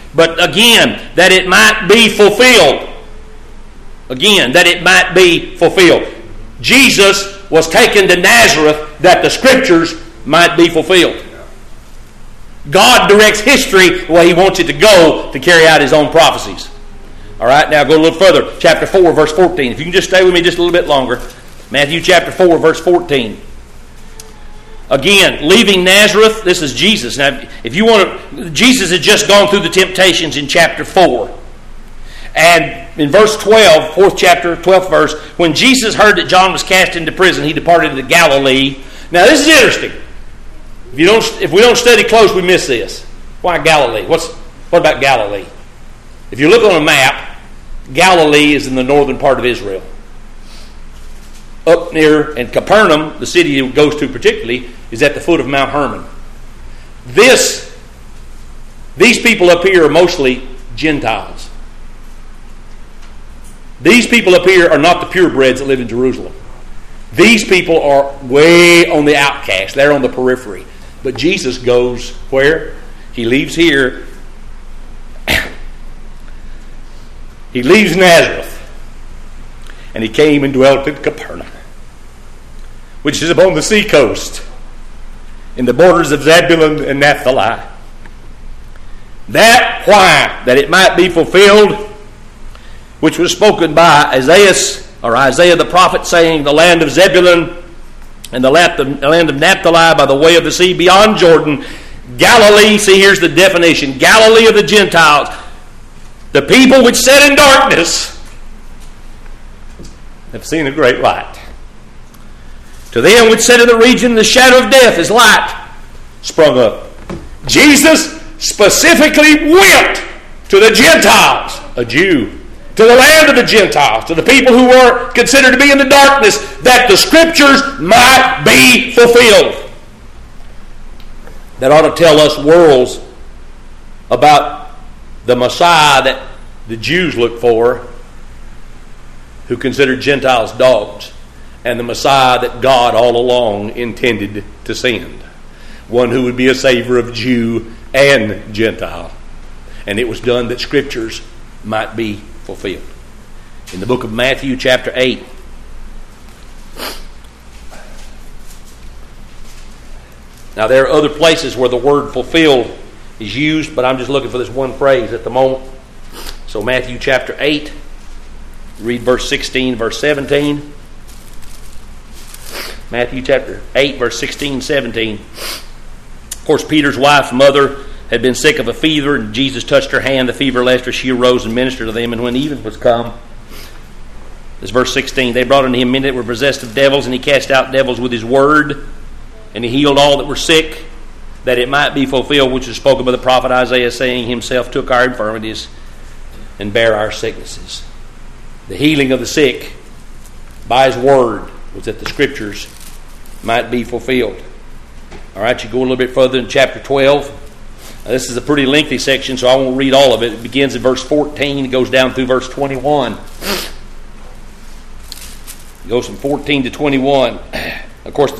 But again, that it might be fulfilled. Again, that it might be fulfilled. Jesus was taken to Nazareth that the Scriptures might be fulfilled. God directs history the way He wants it to go to carry out His own prophecies. All right, now go a little further. Chapter 4, verse 14. If you can just stay with me just a little bit longer. Matthew chapter 4, verse 14. Again, leaving Nazareth, this is Jesus. Now, if you want to, Jesus had just gone through the temptations in chapter 4. And in verse 12, 4th chapter, 12th verse, when Jesus heard that John was cast into prison, He departed to Galilee. Now, this is interesting. If we don't study close, we miss this. Why Galilee? What about Galilee? If you look on a map, Galilee is in the northern part of Israel. Up near, and Capernaum, the city he goes to particularly, is at the foot of Mount Hermon. These people up here are mostly Gentiles. These people up here are not the purebreds that live in Jerusalem. These people are way on the outcast. They're on the periphery. But Jesus goes where? He leaves here. He leaves Nazareth. And He came and dwelt in Capernaum, which is upon the sea coast, in the borders of Zebulun and Naphtali. That why? That it might be fulfilled, which was spoken by Isaiah the prophet, saying, the land of Zebulun and the land of Naphtali by the way of the sea beyond Jordan, Galilee, see here's the definition, Galilee of the Gentiles, the people which sat in darkness have seen a great light. To them which sat in the region of the shadow of death is light sprung up. Jesus specifically went to the Gentiles, a Jew, to the land of the Gentiles, to the people who were considered to be in the darkness, that the Scriptures might be fulfilled. That ought to tell us worlds about the Messiah that the Jews looked for, who considered Gentiles dogs, and the Messiah that God all along intended to send. One who would be a Savior of Jew and Gentile. And it was done that Scriptures might be fulfilled. In the book of Matthew chapter 8, now there are other places where the word fulfilled is used, but I'm just looking for this one phrase at the moment. So Matthew chapter 8, read verse 16, verse 17. Matthew chapter 8, verse 16, 17. Of course, Peter's wife's mother had been sick of a fever, and Jesus touched her hand. The fever left her. She arose and ministered to them. And when even was come, this verse 16, they brought unto him men that were possessed of devils, and He cast out devils with His word, and He healed all that were sick, that it might be fulfilled which was spoken by the prophet Isaiah, saying, Himself took our infirmities and bare our sicknesses. The healing of the sick by His word was that the Scriptures might be fulfilled. All right, you go a little bit further in chapter 12. Now, this is a pretty lengthy section, so I won't read all of it. It begins in verse 14. It goes down through verse 21. It goes from 14 to 21. Of course,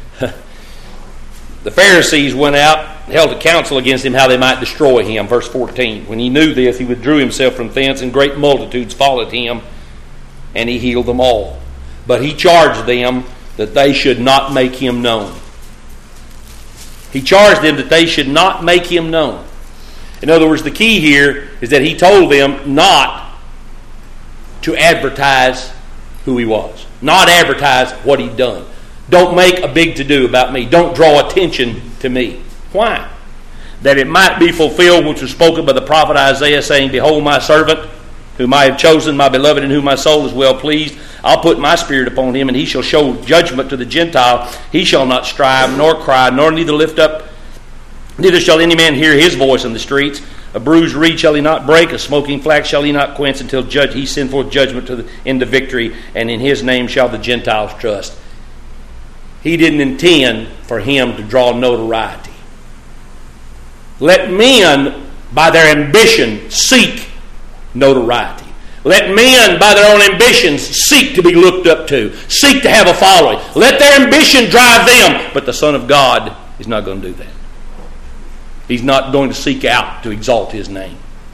the Pharisees went out and held a council against Him how they might destroy Him. Verse 14. When He knew this, He withdrew Himself from thence, and great multitudes followed Him, and He healed them all. But He charged them that they should not make Him known. He charged them that they should not make Him known. In other words, the key here is that He told them not to advertise who He was. Not advertise what He'd done. Don't make a big to-do about me. Don't draw attention to me. Why? That it might be fulfilled which was spoken by the prophet Isaiah, saying, Behold my servant, whom I have chosen, my beloved, in whom my soul is well pleased. I'll put my spirit upon him, and he shall show judgment to the Gentile. He shall not strive, nor cry, nor neither lift up. Neither shall any man hear his voice in the streets. A bruised reed shall he not break, a smoking flax shall he not quench, until he send forth judgment into victory, and in his name shall the Gentiles trust. He didn't intend for him to draw notoriety. Let men, by their ambition, seek notoriety. Let men, by their own ambitions, seek to be looked up to, seek to have a following. Let their ambition drive them. But the Son of God is not going to do that. He's not going to seek out to exalt His name.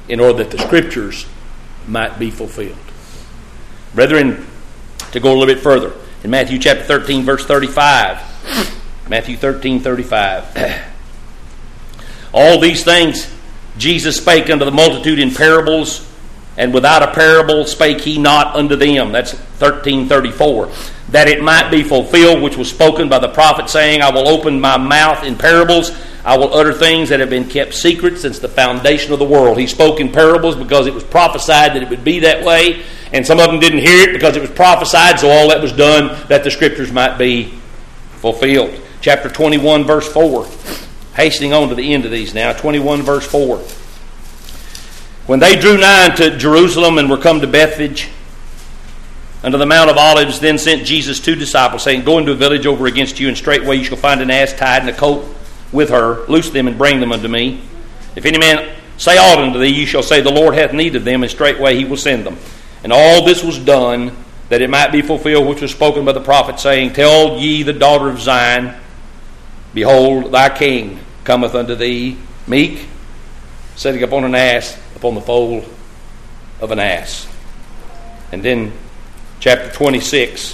in order that the Scriptures might be fulfilled. Brethren, to go a little bit further, in Matthew chapter 13, verse 35. Matthew 13, 35. All these things Jesus spake unto the multitude in parables, and without a parable spake he not unto them. That's 13:34. That it might be fulfilled which was spoken by the prophet, saying, I will open my mouth in parables, I will utter things that have been kept secret since the foundation of the world. He spoke in parables because it was prophesied that it would be that way, and some of them didn't hear it because it was prophesied, so all that was done that the Scriptures might be fulfilled. Chapter 21, verse 4. Hastening on to the end of these now. 21, verse 4. When they drew nigh unto Jerusalem and were come to Bethphage, unto the Mount of Olives, then sent Jesus 2 disciples, saying, Go into a village over against you, and straightway you shall find an ass tied and a colt with her. Loose them and bring them unto me. If any man say aught unto thee, you shall say, The Lord hath need of them, and straightway he will send them. And all this was done, that it might be fulfilled which was spoken by the prophet, saying, Tell ye the daughter of Zion, Behold, thy king cometh unto thee, meek, sitting upon an ass, upon the foal of an ass. And then chapter 26.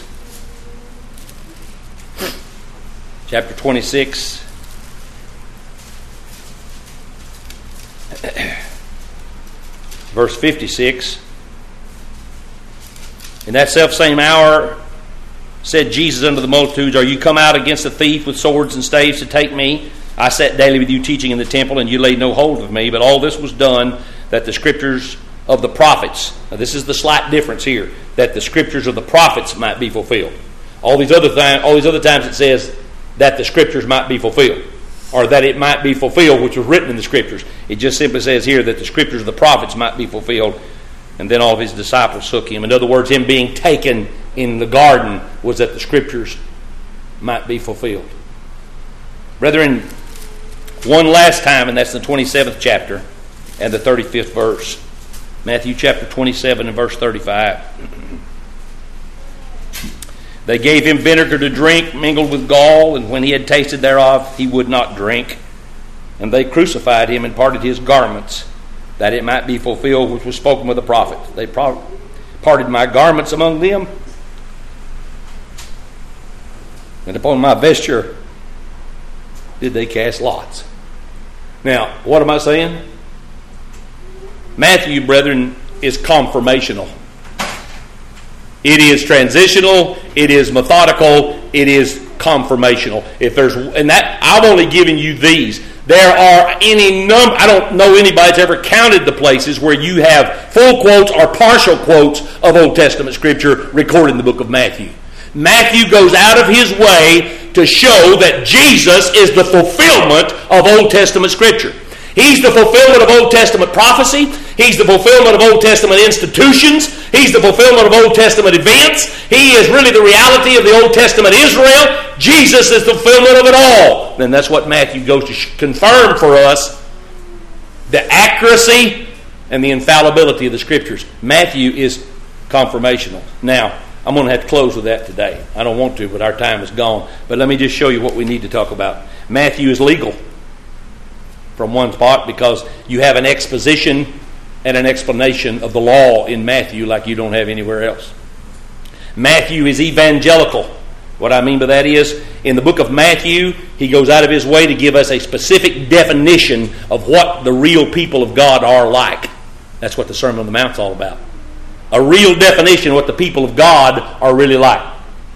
Chapter 26. Verse 56. In that selfsame hour said Jesus unto the multitudes, Are you come out against a thief with swords and staves to take me? I sat daily with you teaching in the temple, and you laid no hold of me. But all this was done that the Scriptures of the prophets, now this is the slight difference here, that the Scriptures of the prophets might be fulfilled. All these other times it says that the Scriptures might be fulfilled, or that it might be fulfilled which was written in the Scriptures. It just simply says here that the Scriptures of the prophets might be fulfilled, and then all of his disciples took him. In other words, him being taken in the garden was that the Scriptures might be fulfilled. Brethren, one last time, and that's the 27th chapter and the 35th verse. Matthew chapter 27 and verse 35. They gave him vinegar to drink mingled with gall, and when he had tasted thereof, he would not drink. And they crucified him and parted his garments, that it might be fulfilled which was spoken with the prophet. They parted my garments among them, and upon my vesture did they cast lots. Now, what am I saying? Matthew, brethren, is confirmational. It is transitional, it is methodical, it is confirmational. I've only given you these. There are any number, I don't know anybody that's ever counted the places where you have full quotes or partial quotes of Old Testament Scripture recorded in the book of Matthew. Matthew goes out of his way to show that Jesus is the fulfillment of Old Testament Scripture. He's the fulfillment of Old Testament prophecy. He's the fulfillment of Old Testament institutions. He's the fulfillment of Old Testament events. He is really the reality of the Old Testament Israel. Jesus is the fulfillment of it all. And that's what Matthew goes to confirm for us, the accuracy and the infallibility of the Scriptures. Matthew is confirmational. Now, I'm going to have to close with that today. I don't want to, but our time is gone. But let me just show you what we need to talk about. Matthew is legal from one spot because you have an exposition and an explanation of the law in Matthew like you don't have anywhere else. Matthew is evangelical. What I mean by that is, in the book of Matthew, he goes out of his way to give us a specific definition of what the real people of God are like. That's what the Sermon on the Mount's all about. A real definition of what the people of God are really like,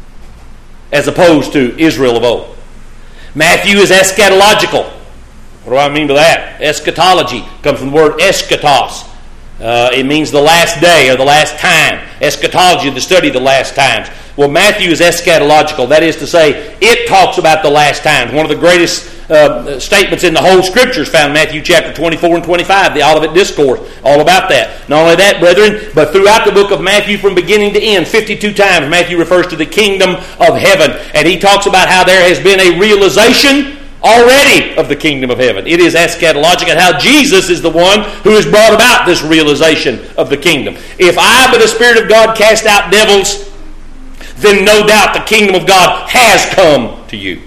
as opposed to Israel of old. Matthew is eschatological. What do I mean by that? Eschatology comes from the word eschatos. It means the last day or the last time. Eschatology, the study of the last times. Well, Matthew is eschatological. That is to say, it talks about the last times. One of the greatest statements in the whole Scripture is found in Matthew chapter 24 and 25, the Olivet Discourse, all about that. Not only that, brethren, but throughout the book of Matthew from beginning to end, 52 times Matthew refers to the kingdom of heaven. And he talks about how there has been a realization already of the kingdom of heaven. It is eschatologic, and how Jesus is the one who has brought about this realization of the kingdom. If I, by the Spirit of God, cast out devils, then no doubt the kingdom of God has come to you.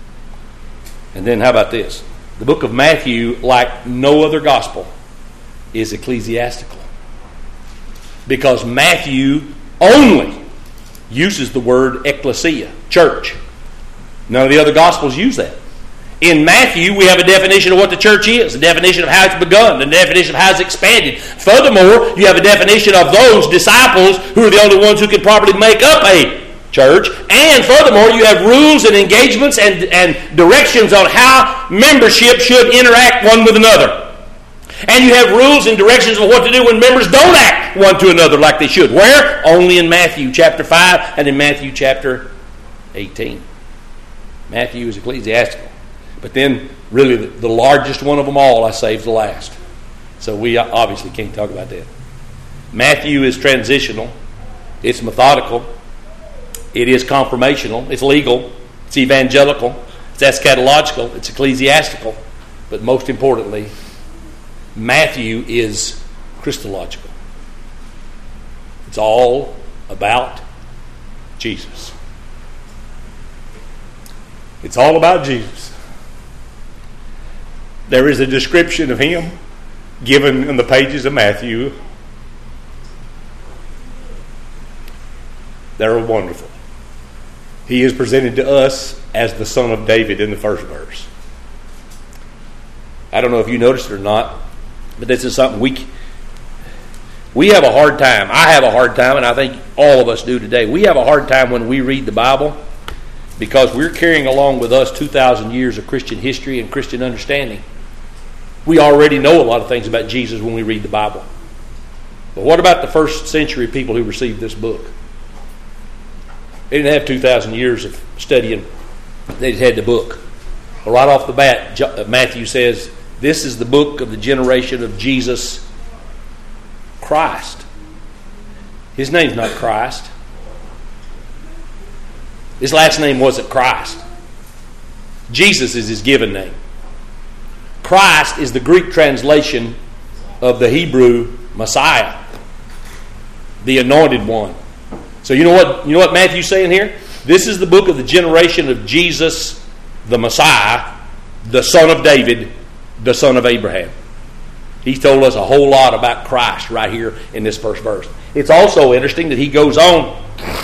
And then how about this? The book of Matthew, like no other gospel, is ecclesiastical. Because Matthew only uses the word ecclesia, church. None of the other Gospels use that. In Matthew, we have a definition of what the church is, a definition of how it's begun, a definition of how it's expanded. Furthermore, you have a definition of those disciples who are the only ones who can properly make up a church. And furthermore, you have rules and engagements and directions on how membership should interact one with another. And you have rules and directions of what to do when members don't act one to another like they should. Where? Only in Matthew chapter 5 and in Matthew chapter 18. Matthew is ecclesiastical. But then, really, the largest one of them all, I saved the last. So we obviously can't talk about that. Matthew is transitional. It's methodical. It is confirmational. It's legal. It's evangelical. It's eschatological. It's ecclesiastical. But most importantly, Matthew is Christological. It's all about Jesus. It's all about Jesus. There is a description of him given in the pages of Matthew. They're wonderful. He is presented to us as the Son of David in the first verse. I don't know if you noticed it or not, but this is something we have a hard time. I have a hard time, and I think all of us do today. We have a hard time when we read the Bible because we're carrying along with us 2,000 years of Christian history and Christian understanding. We already know a lot of things about Jesus when we read the Bible. But what about the first century people who received this book? They didn't have 2,000 years of studying. They just had the book. Well, right off the bat, Matthew says, this is the book of the generation of Jesus Christ. His name's not Christ. His last name wasn't Christ. Jesus is his given name. Christ is the Greek translation of the Hebrew Messiah, the anointed one. So you know what Matthew's saying here? This is the book of the generation of Jesus, the Messiah, the son of David, the son of Abraham. He's told us a whole lot about Christ right here in this first verse. It's also interesting that he goes on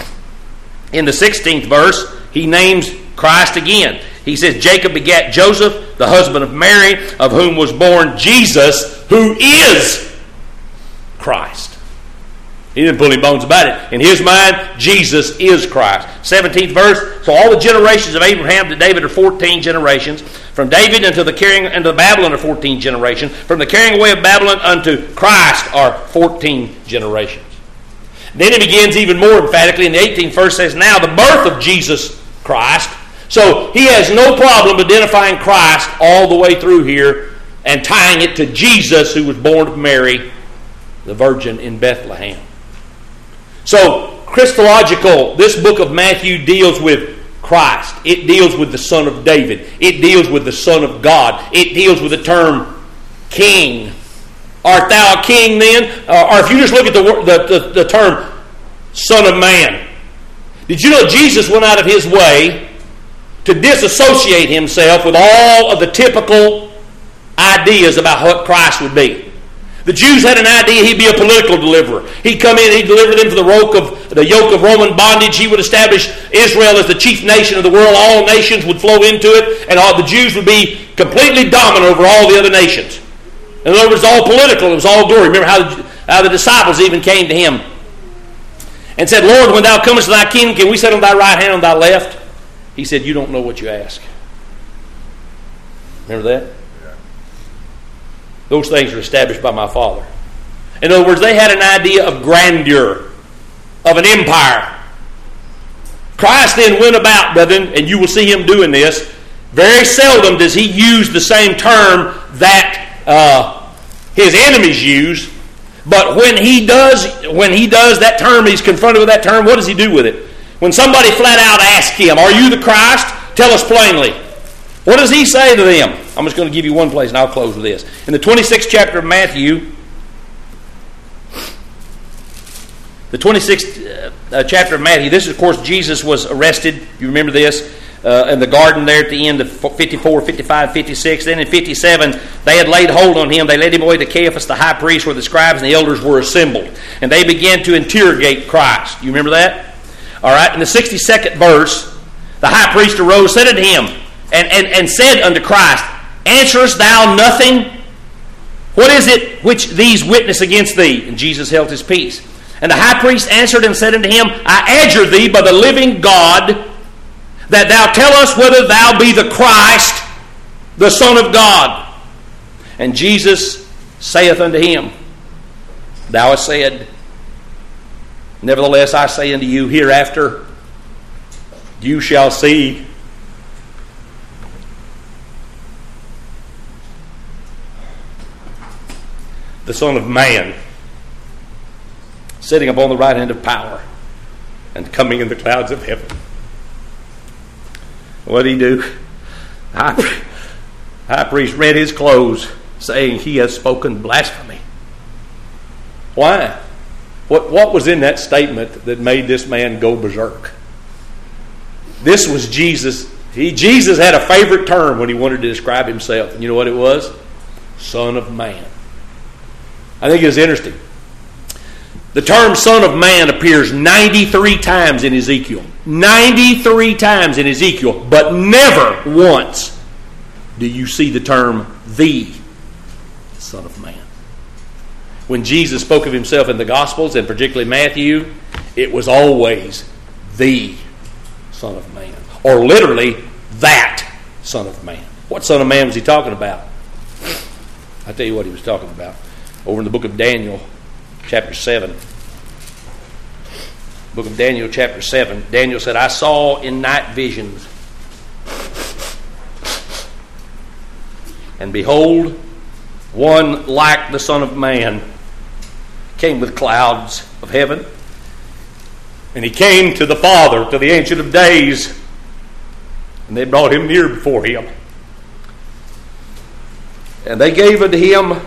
in the 16th verse, he names Christ again. He says, Jacob begat Joseph, the husband of Mary, of whom was born Jesus, who is Christ. He didn't pull any bones about it. In his mind, Jesus is Christ. 17th verse, so all the generations of Abraham to David are 14 generations. From David unto the carrying unto Babylon are 14 generations. From the carrying away of Babylon unto Christ are 14 generations. Then he begins even more emphatically in the 18th verse, says, now the birth of Jesus Christ. So he has no problem identifying Christ all the way through here and tying it to Jesus, who was born of Mary, the virgin in Bethlehem. So, Christological, this book of Matthew deals with Christ. It deals with the Son of David. It deals with the Son of God. It deals with the term king. Art thou a king then? Or if you just look at the term Son of Man. Did you know Jesus went out of his way to disassociate himself with all of the typical ideas about what Christ would be? The Jews had an idea he'd be a political deliverer. He'd come in, he'd deliver them from the yoke of Roman bondage. He would establish Israel as the chief nation of the world. All nations would flow into it, and all the Jews would be completely dominant over all the other nations. In other words, it was all political. It was all glory. Remember how the disciples even came to him and said, Lord, when thou comest to thy kingdom, can we sit on thy right hand, on thy left? He said, you don't know what you ask. Remember that? Those things are established by my Father. In other words, they had an idea of grandeur, of an empire. Christ then went about, brethren, and you will see him doing this. Very seldom does he use the same term that his enemies use. But when he does that term, he's confronted with that term, what does he do with it? When somebody flat out asks him, are you the Christ? Tell us plainly. What does he say to them? I'm just going to give you one place and I'll close with this. In the 26th chapter of Matthew, this is, of course, Jesus was arrested. You remember this? in the garden there at the end of 54, 55, 56. Then in 57, they had laid hold on him. They led him away to Caiaphas, the high priest, where the scribes and the elders were assembled. And they began to interrogate Christ. You remember that? All right. In the 62nd verse, the high priest arose, said unto him, and said unto Christ, Answerest thou nothing? What is it which these witness against thee? And Jesus held his peace. And the high priest answered and said unto him, I adjure thee by the living God, that thou tell us whether thou be the Christ, the Son of God. And Jesus saith unto him, Thou hast said, Nevertheless I say unto you, hereafter you shall see the Son of Man sitting upon the right hand of power and coming in the clouds of heaven. What did he do? High priest rent his clothes, saying, He has spoken blasphemy. Why? What was in that statement that made this man go berserk? This was Jesus. Jesus had a favorite term when he wanted to describe himself. And you know what it was? Son of Man. I think it's interesting. The term Son of Man appears 93 times in Ezekiel. 93 times in Ezekiel, but never once do you see the term the Son of Man. When Jesus spoke of himself in the Gospels, and particularly Matthew, it was always the Son of Man. Or literally, that Son of Man. What Son of Man was he talking about? I'll tell you what he was talking about. Over in the book of Daniel, chapter 7. Book of Daniel, chapter 7. Daniel said, I saw in night visions, and behold, one like the Son of Man came with clouds of heaven. And he came to the Father, to the Ancient of Days, and they brought him near before him. And they gave unto him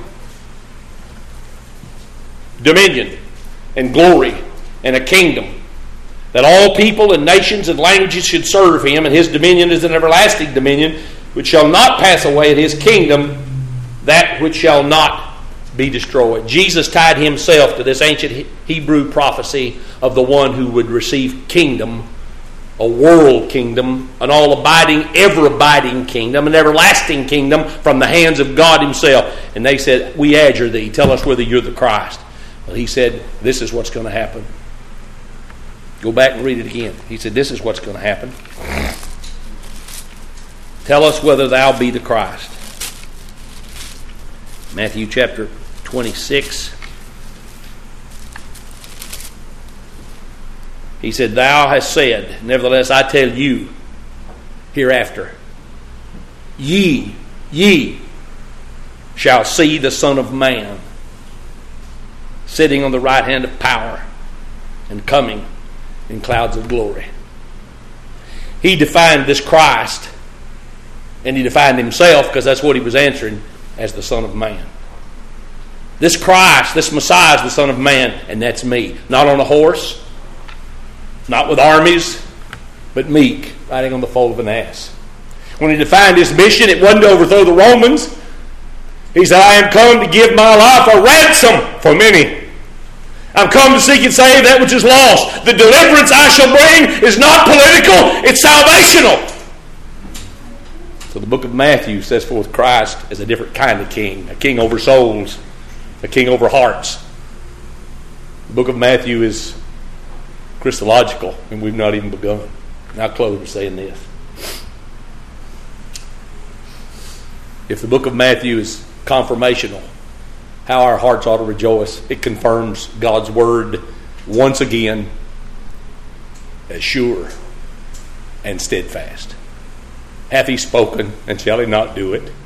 dominion and glory and a kingdom, that all people and nations and languages should serve him, and his dominion is an everlasting dominion which shall not pass away, and his kingdom that which shall not be destroyed. Jesus tied himself to this ancient Hebrew prophecy of the one who would receive kingdom, a world kingdom, an all-abiding, ever-abiding kingdom, an everlasting kingdom from the hands of God himself. And they said, We adjure thee, tell us whether you're the Christ. Well, he said, this is what's going to happen. Go back and read it again. He said, this is what's going to happen. Tell us whether thou be the Christ. Matthew chapter 26. He said, Thou hast said, nevertheless I tell you, hereafter, ye shall see the Son of Man sitting on the right hand of power and coming in clouds of glory. He defined this Christ, and he defined himself, because that's what he was answering, as the Son of Man. This Christ, this Messiah is the Son of Man, and that's me. Not on a horse, not with armies, but meek, riding on the foal of an ass. When he defined his mission, it wasn't to overthrow the Romans. He said, I am come to give my life a ransom for many. I'm come to seek and save that which is lost. The deliverance I shall bring is not political, it's salvational. So the book of Matthew sets forth Christ as a different kind of king. A king over souls, a king over hearts. The book of Matthew is Christological, and we've not even begun. And I'll close with saying this. If the book of Matthew is confirmational, how our hearts ought to rejoice. It confirms God's word once again as sure and steadfast. Hath he spoken, and shall he not do it?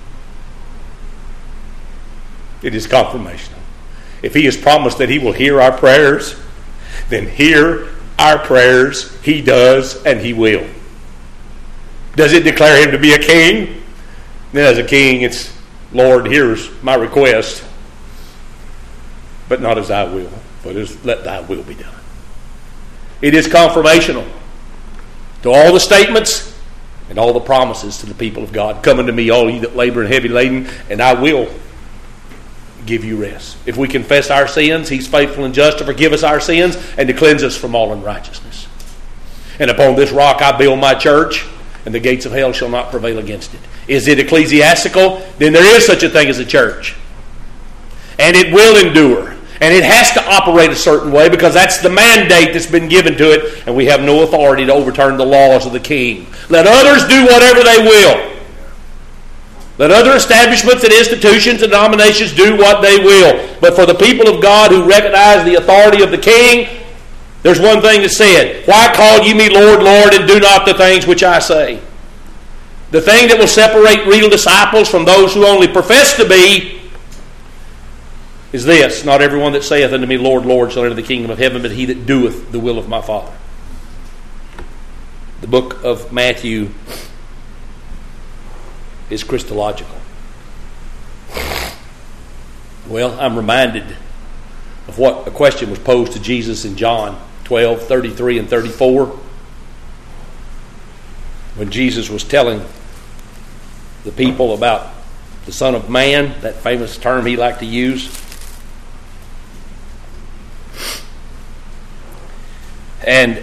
It is confirmational. If he has promised that he will hear our prayers, then hear our prayers. He does, and he will. Does it declare him to be a king? Then as a king, it's, Lord, here's my request, but not as I will, but as let thy will be done. It is confirmational to all the statements and all the promises to the people of God. Come unto me, all ye that labor and heavy laden, and I will give you rest. If we confess our sins, He's faithful and just to forgive us our sins and to cleanse us from all unrighteousness. And upon this rock I build my church, and the gates of hell shall not prevail against it. Is it ecclesiastical? Then there is such a thing as a church. And it will endure. And it has to operate a certain way because that's the mandate that's been given to it, and we have no authority to overturn the laws of the king. Let others do whatever they will. Let other establishments and institutions and denominations do what they will. But for the people of God who recognize the authority of the king, there's one thing that's said: why call ye me Lord, Lord, and do not the things which I say? The thing that will separate real disciples from those who only profess to be is this: not everyone that saith unto me, Lord, Lord, shall enter the kingdom of heaven, but he that doeth the will of my Father. The book of Matthew is Christological. Well, I'm reminded of what a question was posed to Jesus in John 12, 33 and 34, when Jesus was telling the people about the Son of Man, that famous term he liked to use. And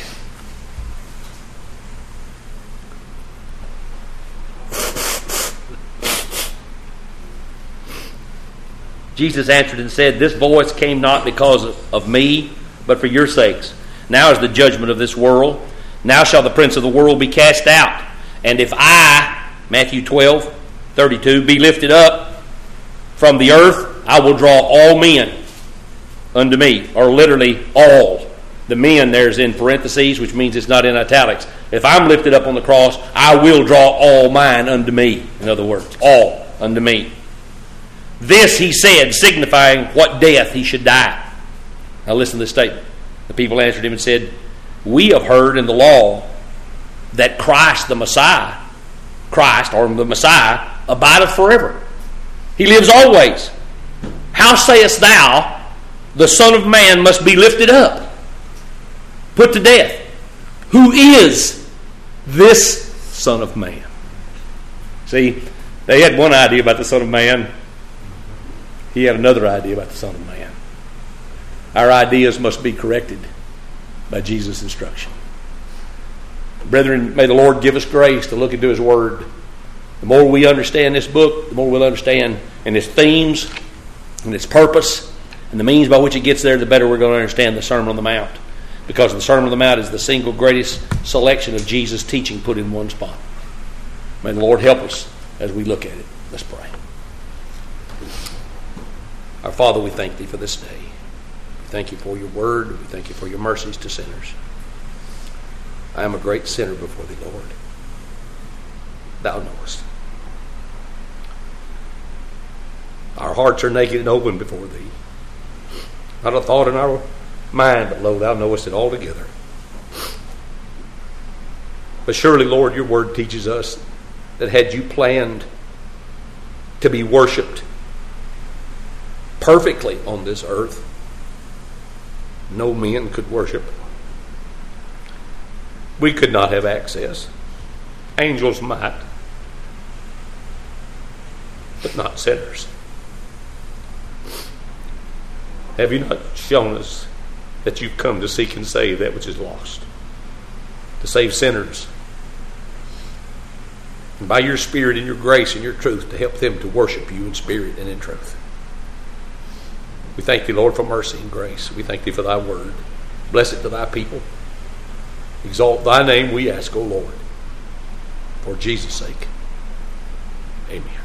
Jesus answered and said, this voice came not because of me, but for your sakes. Now is the judgment of this world. Now shall the prince of the world be cast out. And if I, Matthew 12, 32, be lifted up from the earth, I will draw all men unto me. Or literally all. The men there's in parentheses, which means it's not in italics. If I'm lifted up on the cross, I will draw all mine unto me. In other words, all unto me. This he said, signifying what death he should die. Now listen to this statement. The people answered him and said, we have heard in the law that Christ the Messiah, Christ or the Messiah, abideth forever. He lives always. How sayest thou, the Son of Man must be lifted up, put to death? Who is this Son of Man? See, they had one idea about the Son of Man. He had another idea about the Son of Man. Our ideas must be corrected by Jesus' instruction. Brethren, may the Lord give us grace to look into His Word. The more we understand this book, the more we'll understand and its themes and its purpose and the means by which it gets there, the better we're going to understand the Sermon on the Mount. Because the Sermon on the Mount is the single greatest selection of Jesus' teaching put in one spot. May the Lord help us as we look at it. Let's pray. Our Father, we thank Thee for this day. We thank You for Your Word. We thank You for Your mercies to sinners. I am a great sinner before Thee, Lord. Thou knowest. Our hearts are naked and open before Thee. Not a thought in our mind, but lo, Thou knowest it altogether. But surely, Lord, Your Word teaches us that had You planned to be worshipped perfectly on this earth, no men could worship. We could not have access. Angels might, but not sinners. Have You not shown us that You've come to seek and save that which is lost, to save sinners, and by Your Spirit and Your grace and Your truth to help them to worship You in spirit and in truth? We thank Thee, Lord, for mercy and grace. We thank Thee for Thy Word. Bless it to Thy people. Exalt Thy name, we ask, O Lord, for Jesus' sake. Amen.